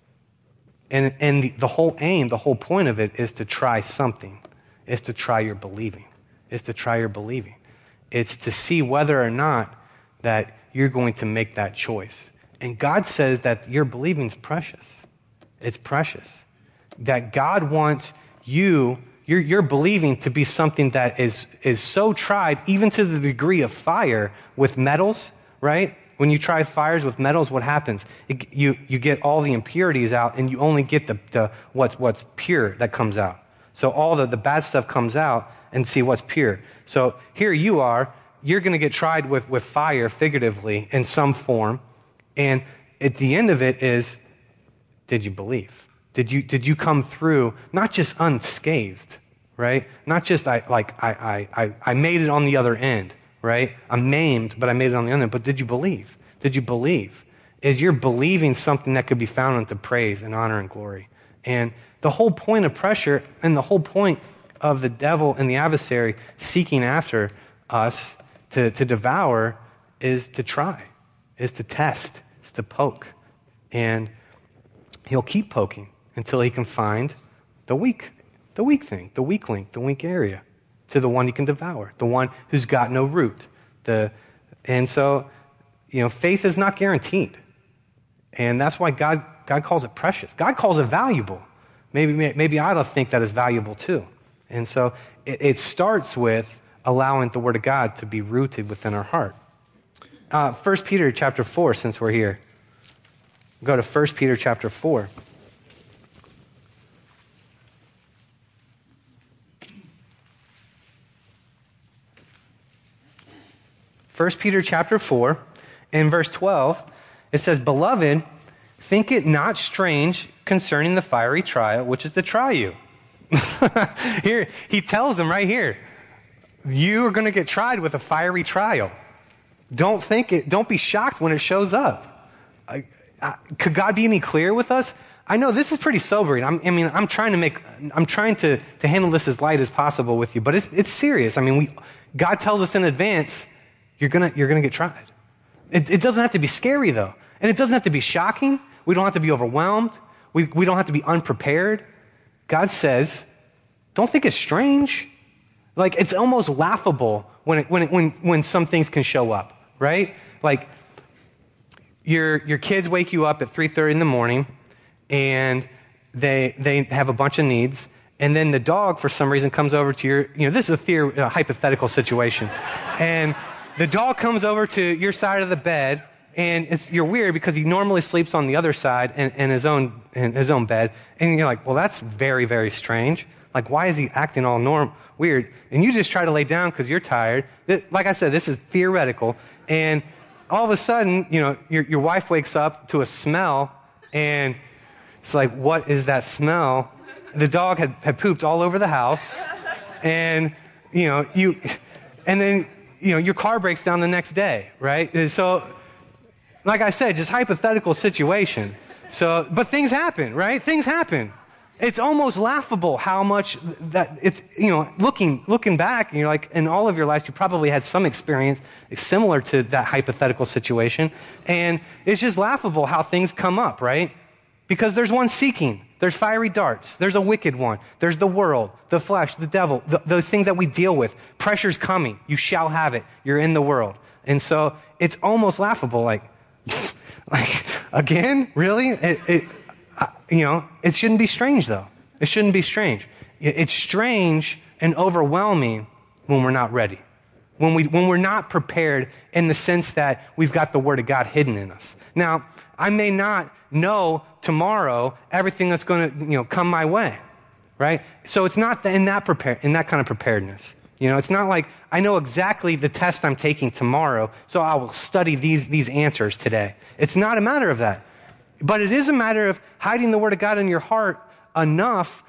Speaker 2: and and the, the whole aim, the whole point of it is to try something, is to try your believing, is to try your believing, it's to see whether or not that you're going to make that choice. And God says that your believing is precious. It's precious. That God wants you, your, your believing to be something that is, is so tried, even to the degree of fire with metals, right? When you try fires with metals, what happens? It, you, you get all the impurities out, and you only get the, the what's, what's pure that comes out. So all the, the bad stuff comes out, and see what's pure. So here you are, you're going to get tried with, with fire, figuratively, in some form. And at the end of it is, did you believe? Did you, did you come through, not just unscathed, right? Not just, I, like, I, I, I made it on the other end, right? I'm maimed, but I made it on the other end. But did you believe? Did you believe? Is you're believing something that could be found unto praise and honor and glory. And the whole point of pressure and the whole point of the devil and the adversary seeking after us to, to devour is to try, is to test, is to poke. And he'll keep poking until he can find the weak, the weak thing, the weak link, the weak area, to the one he can devour, the one who's got no root. The, and so, you know, faith is not guaranteed. And that's why God, God calls it precious. God calls it valuable. Maybe, maybe I ought to think that is valuable too. And so it, it starts with allowing the Word of God to be rooted within our heart. Uh, First Peter chapter four, since we're here. Go to First Peter chapter four. First Peter chapter four, in verse twelve, it says, "Beloved, think it not strange concerning the fiery trial, which is to try you." Here, he tells them right here, you are going to get tried with a fiery trial. Don't think it, don't be shocked when it shows up. I, I, could God be any clearer with us? I know this is pretty sobering. I'm, I mean, I'm trying to make, I'm trying to, to handle this as light as possible with you, but it's, it's serious. I mean, we, God tells us in advance, you're gonna, you're gonna get tried. It, it doesn't have to be scary though. And it doesn't have to be shocking. We don't have to be overwhelmed. We, we don't have to be unprepared. God says, don't think it's strange. Like, it's almost laughable when it, when it, when when some things can show up, right? Like, your your kids wake you up at three thirty in the morning, and they they have a bunch of needs, and then the dog, for some reason, comes over to your, you know, this is a theor- a hypothetical situation, and the dog comes over to your side of the bed, and it's, you're weird because he normally sleeps on the other side in, in his own in his own bed, and you're like, well, that's very, very strange. Like, why is he acting all norm weird? And you just try to lay down because you're tired. Like I said, this is theoretical. And all of a sudden, you know, your, your wife wakes up to a smell, and it's like, what is that smell? The dog had, had pooped all over the house, and, you know, you, and then, you know, your car breaks down the next day, right? And so, like I said, just hypothetical situation. So, but things happen, right? Things happen. It's almost laughable how much that it's, you know, looking, looking back, and you're like, in all of your lives, you probably had some experience similar to that hypothetical situation. And it's just laughable how things come up, right? Because there's one seeking. There's fiery darts. There's a wicked one. There's the world, the flesh, the devil, th- those things that we deal with. Pressure's coming. You shall have it. You're in the world. And so it's almost laughable. Like, like, again? Really? It, it, Uh, you know, it shouldn't be strange, though. It shouldn't be strange. It's strange and overwhelming when we're not ready. When, we, when we're not prepared in the sense that we've got the Word of God hidden in us. Now, I may not know tomorrow everything that's going to, you know, come my way, right? So it's not in that prepare, in that kind of preparedness. You know, it's not like I know exactly the test I'm taking tomorrow, so I will study these, these answers today. It's not a matter of that. But it is a matter of hiding the Word of God in your heart enough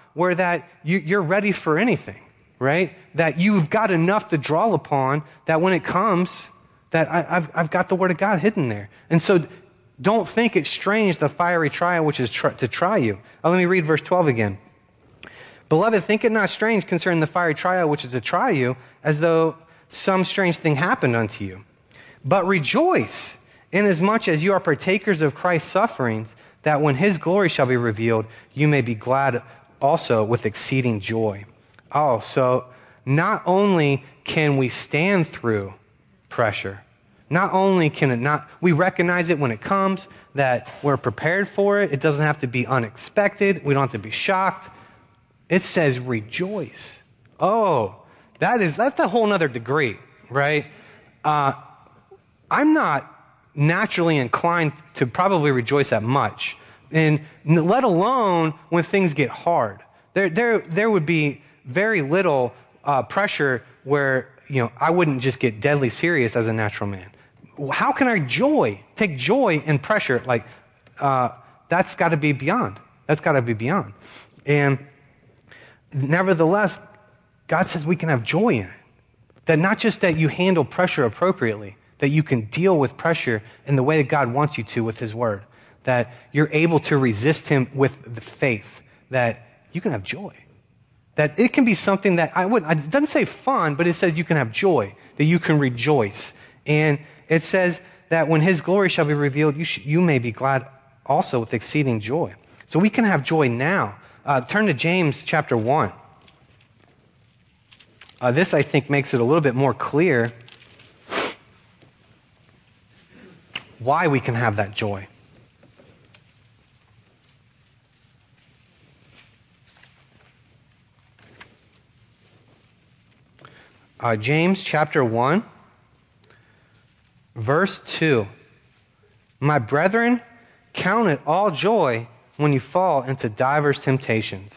Speaker 2: where that you, you're ready for anything, right? That you've got enough to draw upon that when it comes, that I, I've, I've got the Word of God hidden there. And so don't think it's strange, the fiery trial which is tr- to try you. Oh, let me read verse twelve again. Beloved, think it not strange concerning the fiery trial which is to try you, as though some strange thing happened unto you. But rejoice, inasmuch as you are partakers of Christ's sufferings, that when his glory shall be revealed, you may be glad also with exceeding joy. Oh, so not only can we stand through pressure, not only can it not, we recognize it when it comes, that we're prepared for it. It doesn't have to be unexpected. We don't have to be shocked. It says rejoice. Oh, that is, that's a whole nother degree, right? Uh, I'm not naturally inclined to probably rejoice that much, and let alone when things get hard. There, there, there would be very little uh, pressure where, you know, I wouldn't just get deadly serious as a natural man. How can I joy, take joy in pressure? Like, uh, that's got to be beyond. That's got to be beyond. And nevertheless, God says we can have joy in it. That not just that you handle pressure appropriately, that you can deal with pressure in the way that God wants you to with his word. That you're able to resist him with the faith. That you can have joy. That it can be something that I would, it doesn't say fun, but it says you can have joy. That you can rejoice. And it says that when his glory shall be revealed, you, sh- you may be glad also with exceeding joy. So we can have joy now. Uh, turn to James chapter one. Uh, this, I think, makes it a little bit more clear why we can have that joy. Uh, James chapter one, verse two. My brethren, count it all joy when you fall into divers temptations.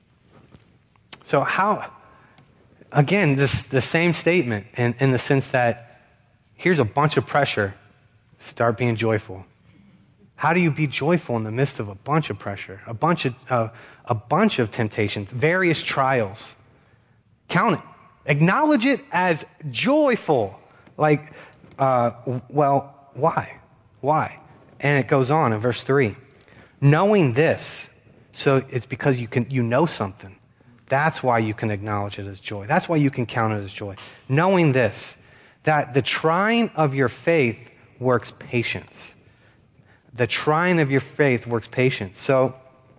Speaker 2: So how, again, this the same statement in, in the sense that here's a bunch of pressure. Start being joyful. How do you be joyful in the midst of a bunch of pressure, a bunch of uh, a bunch of temptations, various trials? Count it. Acknowledge it as joyful. Like, uh, well, why? Why? And it goes on in verse three. Knowing this, so it's because you can you know something. That's why you can acknowledge it as joy. That's why you can count it as joy. Knowing this, that the trying of your faith works patience. The trying of your faith works patience. So,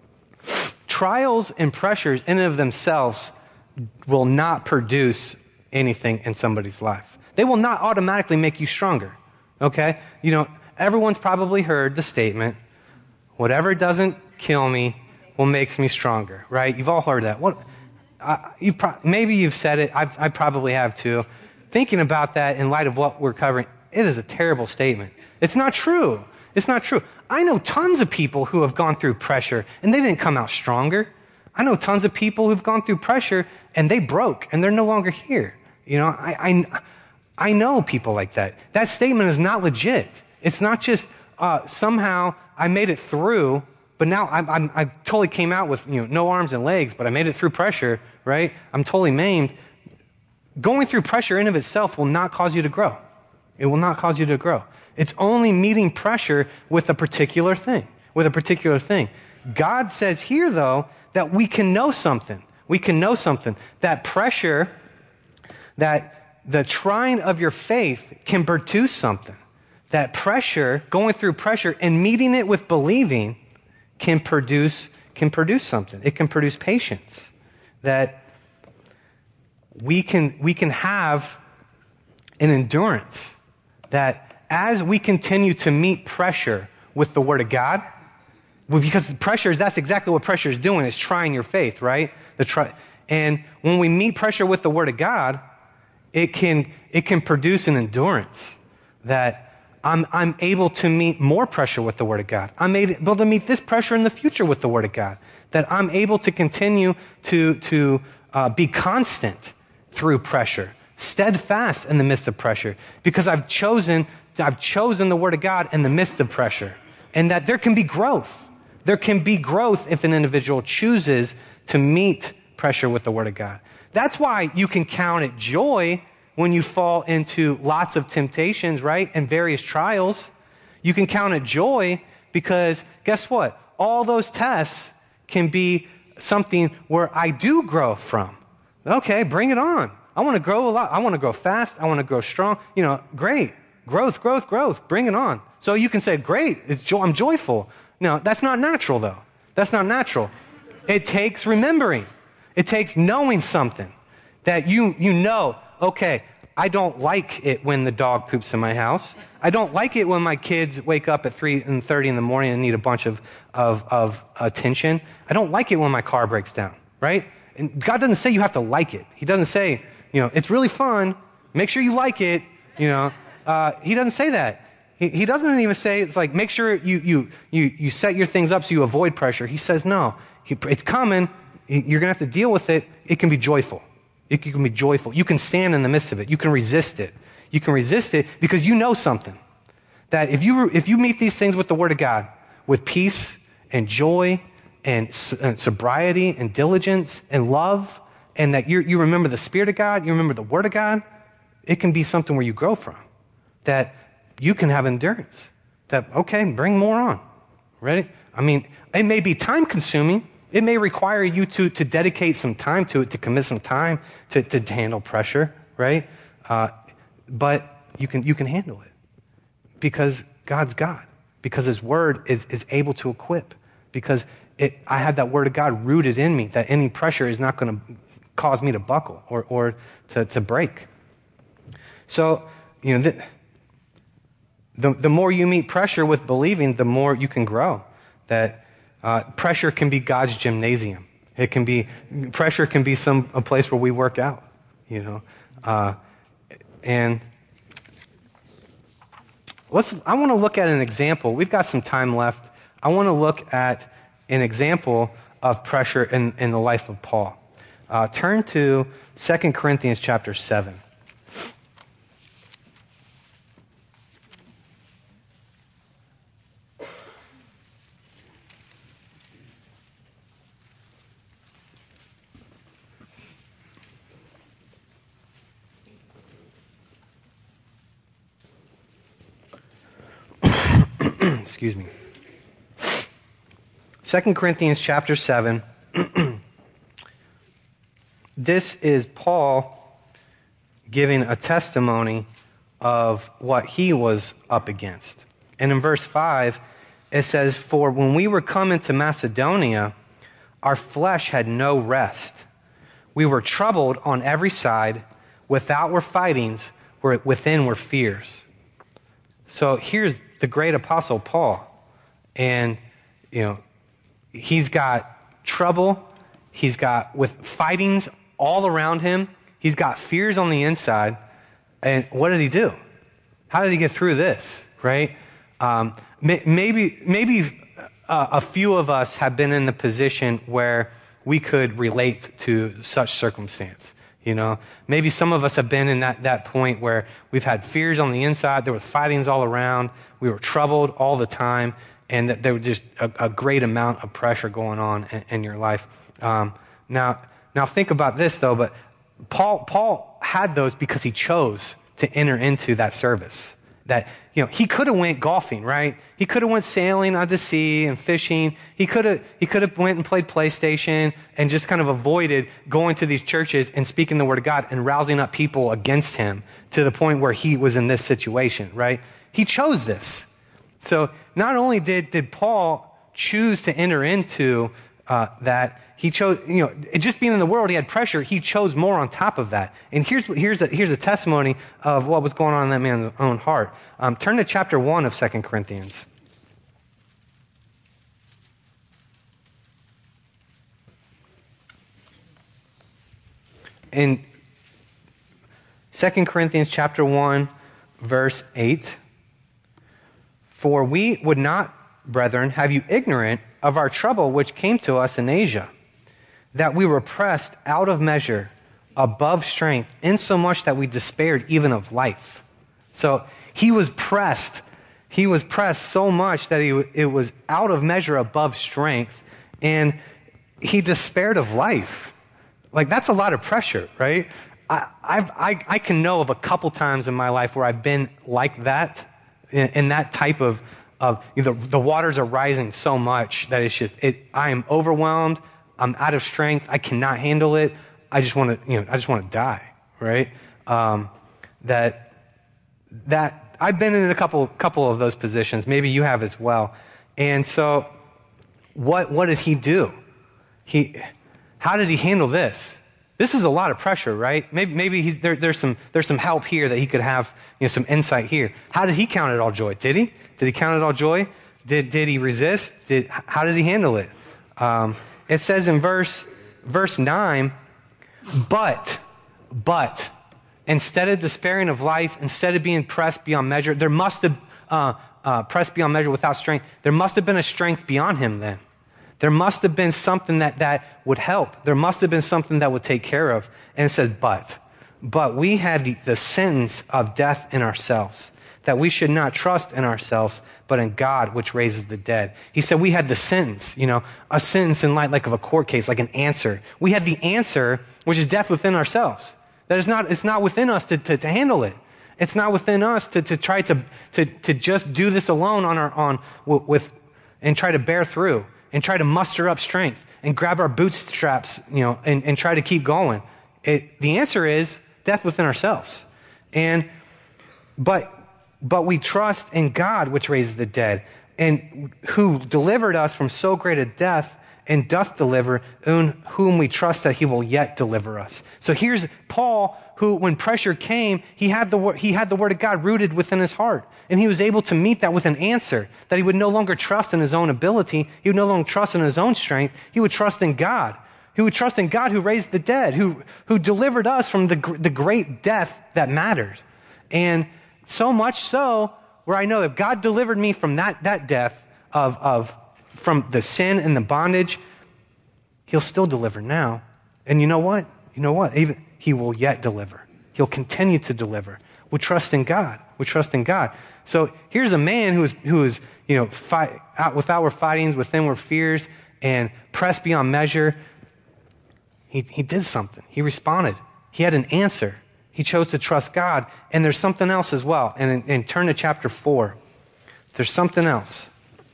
Speaker 2: trials and pressures in and of themselves will not produce anything in somebody's life. They will not automatically make you stronger. Okay? You know, everyone's probably heard the statement, whatever doesn't kill me will makes me stronger, right? You've all heard that. What? Uh, you pro- maybe you've said it. I've, I probably have too. Thinking about that in light of what we're covering, it is a terrible statement. It's not true. It's not true. I know tons of people who have gone through pressure and they didn't come out stronger. I know tons of people who've gone through pressure and they broke and they're no longer here. You know, I, I, I know people like that. That statement is not legit. It's not just uh, somehow I made it through, but now I'm, I'm, I totally came out with, you know, no arms and legs, but I made it through pressure, right? I'm totally maimed. Going through pressure in of itself will not cause you to grow. It will not cause you to grow. It's only meeting pressure with a particular thing, with a particular thing. God says here, though, that we can know something. We can know something. That pressure, that the trying of your faith can produce something. That pressure, going through pressure and meeting it with believing can produce, can produce something. It can produce patience. That we can, we can have an endurance that as we continue to meet pressure with the Word of God, because pressure is, that's exactly what pressure is doing, is trying your faith, right? The try, and when we meet pressure with the Word of God, it can, it can produce an endurance that I'm, I'm able to meet more pressure with the Word of God. I'm able to meet this pressure in the future with the Word of God. That I'm able to continue to, to uh, be constant through pressure, steadfast in the midst of pressure, because I've chosen, I've chosen the Word of God in the midst of pressure. And that there can be growth. There can be growth if an individual chooses to meet pressure with the Word of God. That's why you can count it joy when you fall into lots of temptations, right? And various trials. You can count it joy because guess what? All those tests can be something where I do grow from. Okay, bring it on. I want to grow a lot. I want to grow fast. I want to grow strong. You know, great. Growth, growth, growth. Bring it on. So you can say, great, it's joy, I'm joyful. No, that's not natural though. That's not natural. It takes remembering. It takes knowing something that you, you know, okay, I don't like it when the dog poops in my house. I don't like it when my kids wake up at three thirty in the morning and need a bunch of, of, of attention. I don't like it when my car breaks down, right? And God doesn't say you have to like it. He doesn't say, you know, it's really fun. Make sure you like it. You know, uh, he doesn't say that. He, he doesn't even say, it's like, make sure you, you, you, you set your things up so you avoid pressure. He says, no, he, it's coming. You're going to have to deal with it. It can be joyful. It can be joyful. You can stand in the midst of it. You can resist it. You can resist it because you know something. That if you, if you meet these things with the Word of God, with peace and joy and, and sobriety and diligence and love, and that you you remember the Spirit of God, you remember the Word of God, it can be something where you grow from. That you can have endurance. That, okay, bring more on. Ready? I mean, it may be time consuming. It may require you to, to dedicate some time to it, to commit some time to, to, to handle pressure, right? Uh, but you can, you can handle it because God's God, because His Word is, is able to equip, because it, I have that Word of God rooted in me, that any pressure is not going to cause me to buckle or, or to, to break. So, you know, the, the, the more you meet pressure with believing, the more you can grow. That Uh, pressure can be God's gymnasium. It can be, pressure can be some, a place where we work out, you know. Uh, and let's, I want to look at an example. We've got some time left. I want to look at an example of pressure in, in the life of Paul. Uh, turn to Second Corinthians chapter seven. Excuse me. Second Corinthians chapter seven. This is Paul giving a testimony of what he was up against. And in verse five, it says, "For when we were come into Macedonia, our flesh had no rest. We were troubled on every side. Without were fightings, within were fears." So here's the great apostle Paul, and you know he's got trouble, he's got with fightings all around him, he's got fears on the inside, and what did he do? How did he get through this? Right? Um, maybe maybe uh, a few of us have been in the position where we could relate to such circumstance. You know, maybe some of us have been in that, that point where we've had fears on the inside, there were fightings all around, we were troubled all the time, and that there was just a, a great amount of pressure going on in, in your life. Um, now, now think about this though, but Paul, Paul had those because he chose to enter into that service. That, you know, he could have went golfing, right? He could have went sailing on the sea and fishing. He could have, he could have went and played PlayStation and just kind of avoided going to these churches and speaking the Word of God and rousing up people against him to the point where he was in this situation, right? He chose this. So not only did, did Paul choose to enter into uh, that, he chose, you know, just being in the world, he had pressure. He chose more on top of that. And here's here's a, here's a testimony of what was going on in that man's own heart. Um, turn to chapter one of Second Corinthians. In Second Corinthians chapter one, verse eight, "For we would not, brethren, have you ignorant of our trouble which came to us in Asia, that we were pressed out of measure, above strength, insomuch that we despaired even of life." So he was pressed. He was pressed so much that he, it was out of measure above strength. And he despaired of life. Like, that's a lot of pressure, right? I, I've, I, I can know of a couple times in my life where I've been like that, in, in that type of, of you know, the, the waters are rising so much that it's just, it, I am overwhelmed. I'm out of strength. I cannot handle it. I just want to, you know, I just want to die, right? Um, that, that, I've been in a couple, couple of those positions. Maybe you have as well. And so, what, what did he do? He, how did he handle this? This is a lot of pressure, right? Maybe, maybe he's, there, there's some, there's some help here that he could have, you know, some insight here. How did he count it all joy? Did he? Did he count it all joy? Did, did he resist? Did, how did he handle it? Um, it says in verse, verse nine, but, but, instead of despairing of life, instead of being pressed beyond measure, there must have, uh, uh, pressed beyond measure without strength, there must have been a strength beyond him then. There must have been something that, that would help. There must have been something that would take care of. And it says, but. But we had the, the sentence of death in ourselves, that we should not trust in ourselves, but in God, which raises the dead. He said we had the sentence, you know, a sentence in light like of a court case, like an answer. We had the answer, which is death within ourselves. That is not, it's not within us to, to, to handle it. It's not within us to, to try to, to, to just do this alone on our, on, with, and try to bear through. And try to muster up strength and grab our bootstraps, you know, and, and try to keep going. It, the answer is death within ourselves. And, but, but we trust in God, which raises the dead, and who delivered us from so great a death and doth deliver, in whom we trust that he will yet deliver us. So here's Paul, who, when pressure came, he had the word, he had the word of God rooted within his heart. And he was able to meet that with an answer, that he would no longer trust in his own ability. He would no longer trust in his own strength. He would trust in God. He would trust in God who raised the dead, who, who delivered us from the, the great death that matters. And so much so, where I know that God delivered me from that, that death of, of, from the sin and the bondage, he'll still deliver now. And you know what? You know what? Even he will yet deliver. He'll continue to deliver. We trust in God. We trust in God. So here's a man who is, who is, you know, fight, out with outward fightings, within were fears, and pressed beyond measure. He, he did something. He responded. He had an answer. He chose to trust God. And there's something else as well. And, and turn to chapter four. There's something else.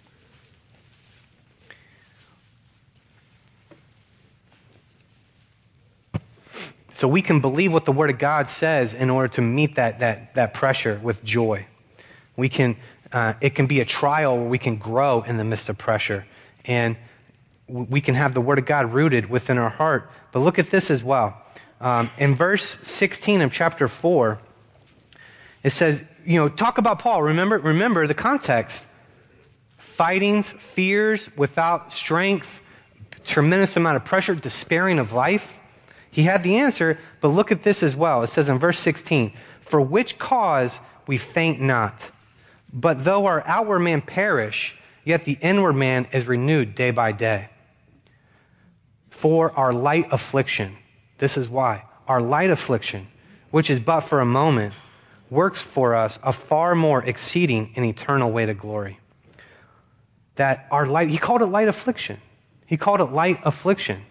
Speaker 2: So we can believe what the Word of God says in order to meet that, that, that pressure with joy. We can, uh, it can be a trial where we can grow in the midst of pressure. And we can have the Word of God rooted within our heart. But look at this as well. Um, in verse sixteen of chapter four, it says, you know, talk about Paul. Remember, remember the context. Fightings, fears, without strength, tremendous amount of pressure, despairing of life. He had the answer, but look at this as well. It says in verse sixteen, for which cause we faint not. But though our outward man perish, yet the inward man is renewed day by day. For our light affliction, this is why, our light affliction, which is but for a moment, works for us a far more exceeding and eternal weight of glory. That our light, he called it light affliction. He called it light affliction.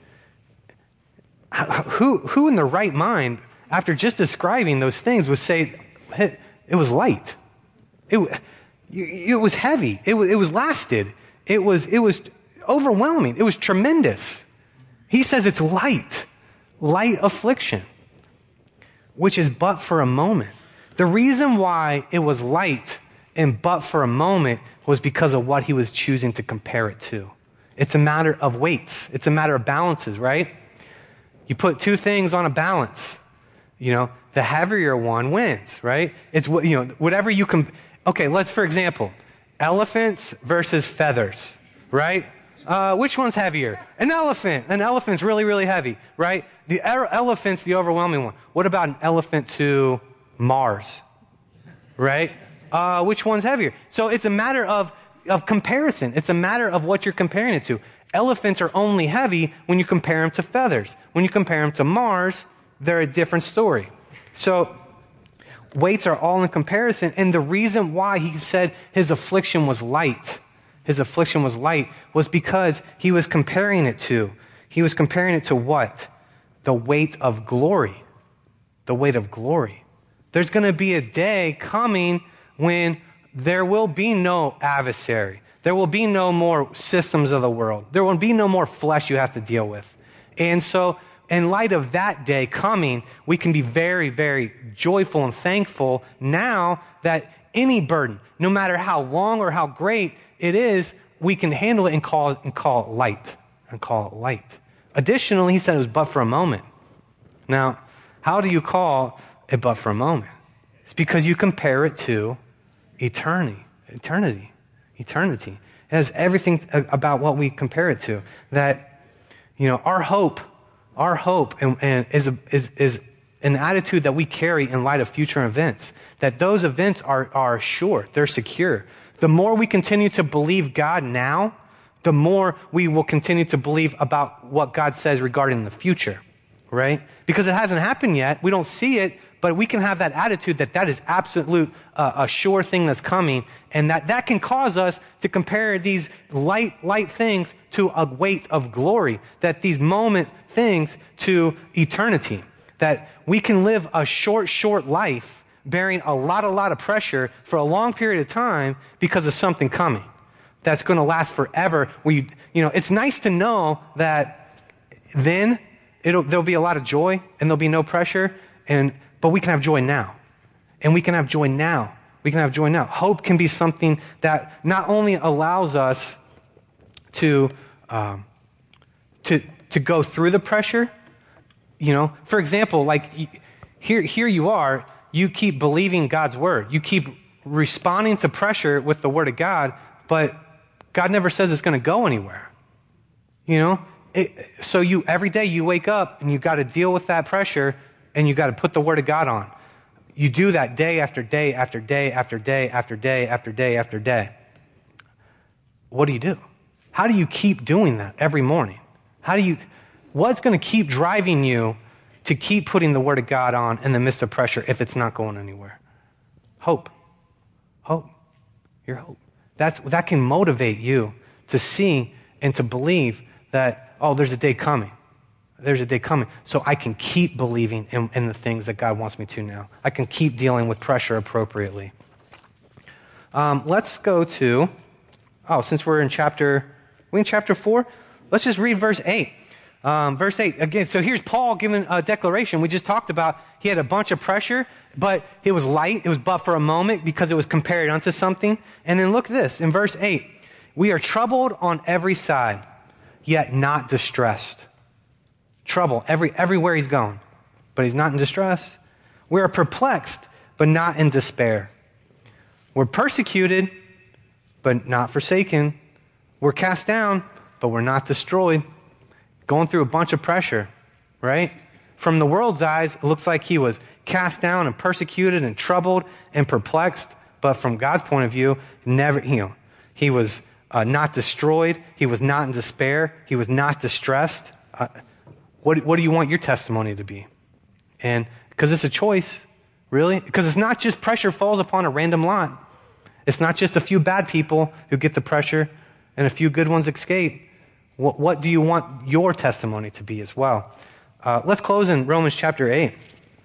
Speaker 2: Who, who in their right mind, after just describing those things, would say it was light? It, it was heavy. It was, it was lasted. It was, it was overwhelming. It was tremendous. He says it's light, light affliction, which is but for a moment. The reason why it was light and but for a moment was because of what he was choosing to compare it to. It's a matter of weights. It's a matter of balances, right? You put two things on a balance, you know, the heavier one wins, right? It's what, you know, whatever you can, okay, let's, for example, elephants versus feathers, right? Uh, which one's heavier? An elephant. An elephant's really, really heavy, right? The er- elephant's the overwhelming one. What about an elephant to Mars, right? Uh, which one's heavier? So it's a matter of, of comparison. It's a matter of what you're comparing it to. Elephants are only heavy when you compare them to feathers. When you compare them to Mars, they're a different story. So weights are all in comparison. And the reason why he said his affliction was light, his affliction was light, was because he was comparing it to. He was comparing it to what? The weight of glory. The weight of glory. There's going to be a day coming when there will be no adversary. There will be no more systems of the world. There will be no more flesh you have to deal with. And so, in light of that day coming, we can be very, very joyful and thankful now that any burden, no matter how long or how great it is, we can handle it and call it, and call it light. And call it light. Additionally, he said it was but for a moment. Now, how do you call it but for a moment? It's because you compare it to eternity. Eternity. Eternity. It has everything about what we compare it to. That, you know, our hope, our hope and, and is, a, is, is an attitude that we carry in light of future events. That those events are, are sure. They're secure. The more we continue to believe God now, the more we will continue to believe about what God says regarding the future. Right? Because it hasn't happened yet. We don't see it. But we can have that attitude that that is absolute, uh, a sure thing that's coming, and that that can cause us to compare these light, light things to a weight of glory, that these moment things to eternity, that we can live a short, short life bearing a lot, a lot of pressure for a long period of time because of something coming that's going to last forever. Where you, you know, it's nice to know that then it'll, there'll be a lot of joy and there'll be no pressure, and but we can have joy now. And we can have joy now. We can have joy now. Hope can be something that not only allows us to, um, to, to go through the pressure, you know, for example, like here, here you are, you keep believing God's word. You keep responding to pressure with the word of God, but God never says it's going to go anywhere. You know, it, so you, every day you wake up and you've got to deal with that pressure, and you got to put the word of God on. You do that day after day after day after day after day after day after day. What do you do? How do you keep doing that every morning? How do you, what's going to keep driving you to keep putting the word of God on in the midst of pressure if it's not going anywhere? Hope. Hope. Your hope. That's, that can motivate you to see and to believe that, oh, there's a day coming. There's a day coming. So I can keep believing in, in the things that God wants me to now. I can keep dealing with pressure appropriately. Um, let's go to, oh, since we're in chapter, we in chapter four? Let's just read verse eight. Um, verse eight, again, so here's Paul giving a declaration. We just talked about he had a bunch of pressure, but it was light. It was but for a moment because it was compared unto something. And then look at this, in verse eight. We are troubled on every side, yet not distressed. Trouble every everywhere he's going, but he's not in distress. We are perplexed, but not in despair. We're persecuted, but not forsaken. We're cast down, but we're not destroyed. Going through a bunch of pressure, right? From the world's eyes, it looks like he was cast down and persecuted and troubled and perplexed, but from God's point of view, never, you know, he was uh, not destroyed. He was not in despair. He was not distressed. Uh, What, what do you want your testimony to be? And because it's a choice, really. Because it's not just pressure falls upon a random lot. It's not just a few bad people who get the pressure and a few good ones escape. What, what do you want your testimony to be as well? Uh, let's close in Romans chapter eight.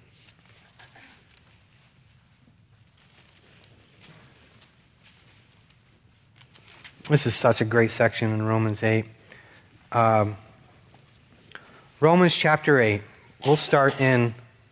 Speaker 2: This is such a great section in Romans eight. Um, Romans chapter eight. We'll start in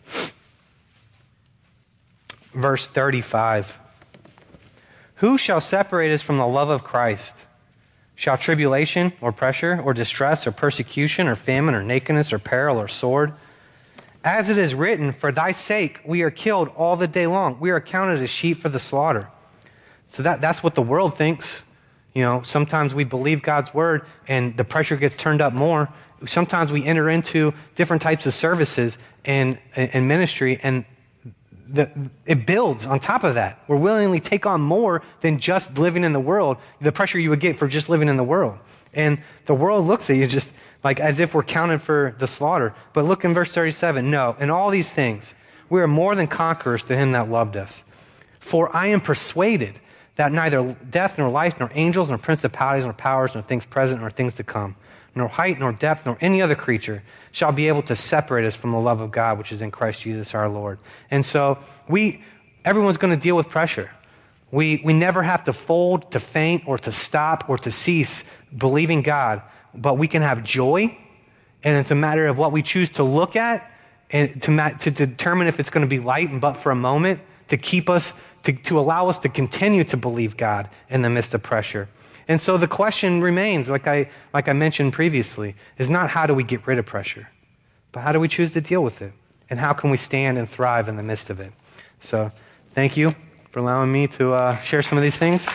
Speaker 2: verse thirty-five. Who shall separate us from the love of Christ? Shall tribulation or pressure or distress or persecution or famine or nakedness or peril or sword? As it is written, for thy sake we are killed all the day long. We are counted as sheep for the slaughter. So that, that's what the world thinks. You know, sometimes we believe God's word and the pressure gets turned up more. Sometimes we enter into different types of services and, and ministry, and the, it builds on top of that. We're willingly take on more than just living in the world, the pressure you would get for just living in the world. And the world looks at you just like as if we're counted for the slaughter. But look in verse thirty-seven. No, in all these things, we are more than conquerors to him that loved us. For I am persuaded that neither death nor life nor angels nor principalities nor powers nor things present nor things to come, nor height, nor depth, nor any other creature shall be able to separate us from the love of God, which is in Christ Jesus our Lord. And so we, everyone's going to deal with pressure. We, we never have to fold, to faint, or to stop, or to cease believing God, but we can have joy, and it's a matter of what we choose to look at and to, ma- to determine if it's going to be light and but for a moment, to keep us, to, to allow us to continue to believe God in the midst of pressure. And so the question remains, like I, like I mentioned previously, is not how do we get rid of pressure, but how do we choose to deal with it? And how can we stand and thrive in the midst of it? So thank you for allowing me to uh, share some of these things.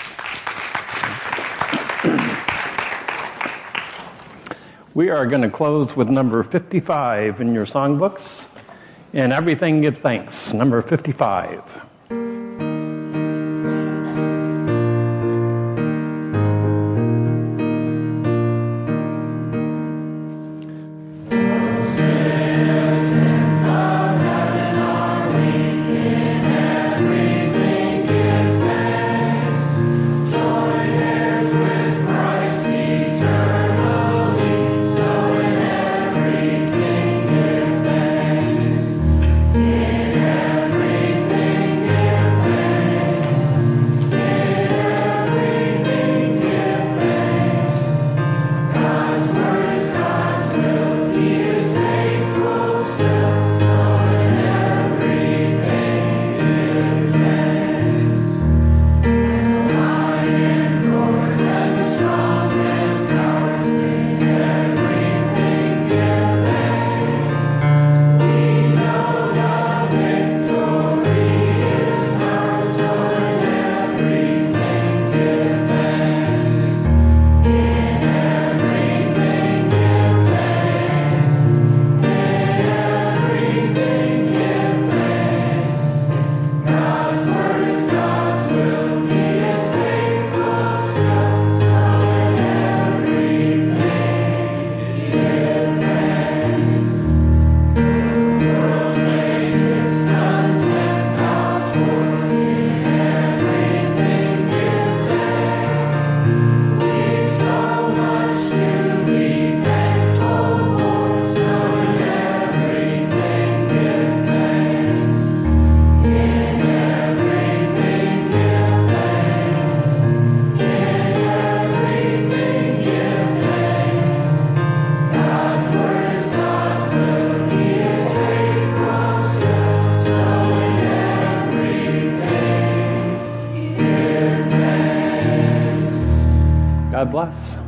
Speaker 1: We are going to close with number fifty-five in your songbooks. And everything give thanks, number fifty-five. God bless.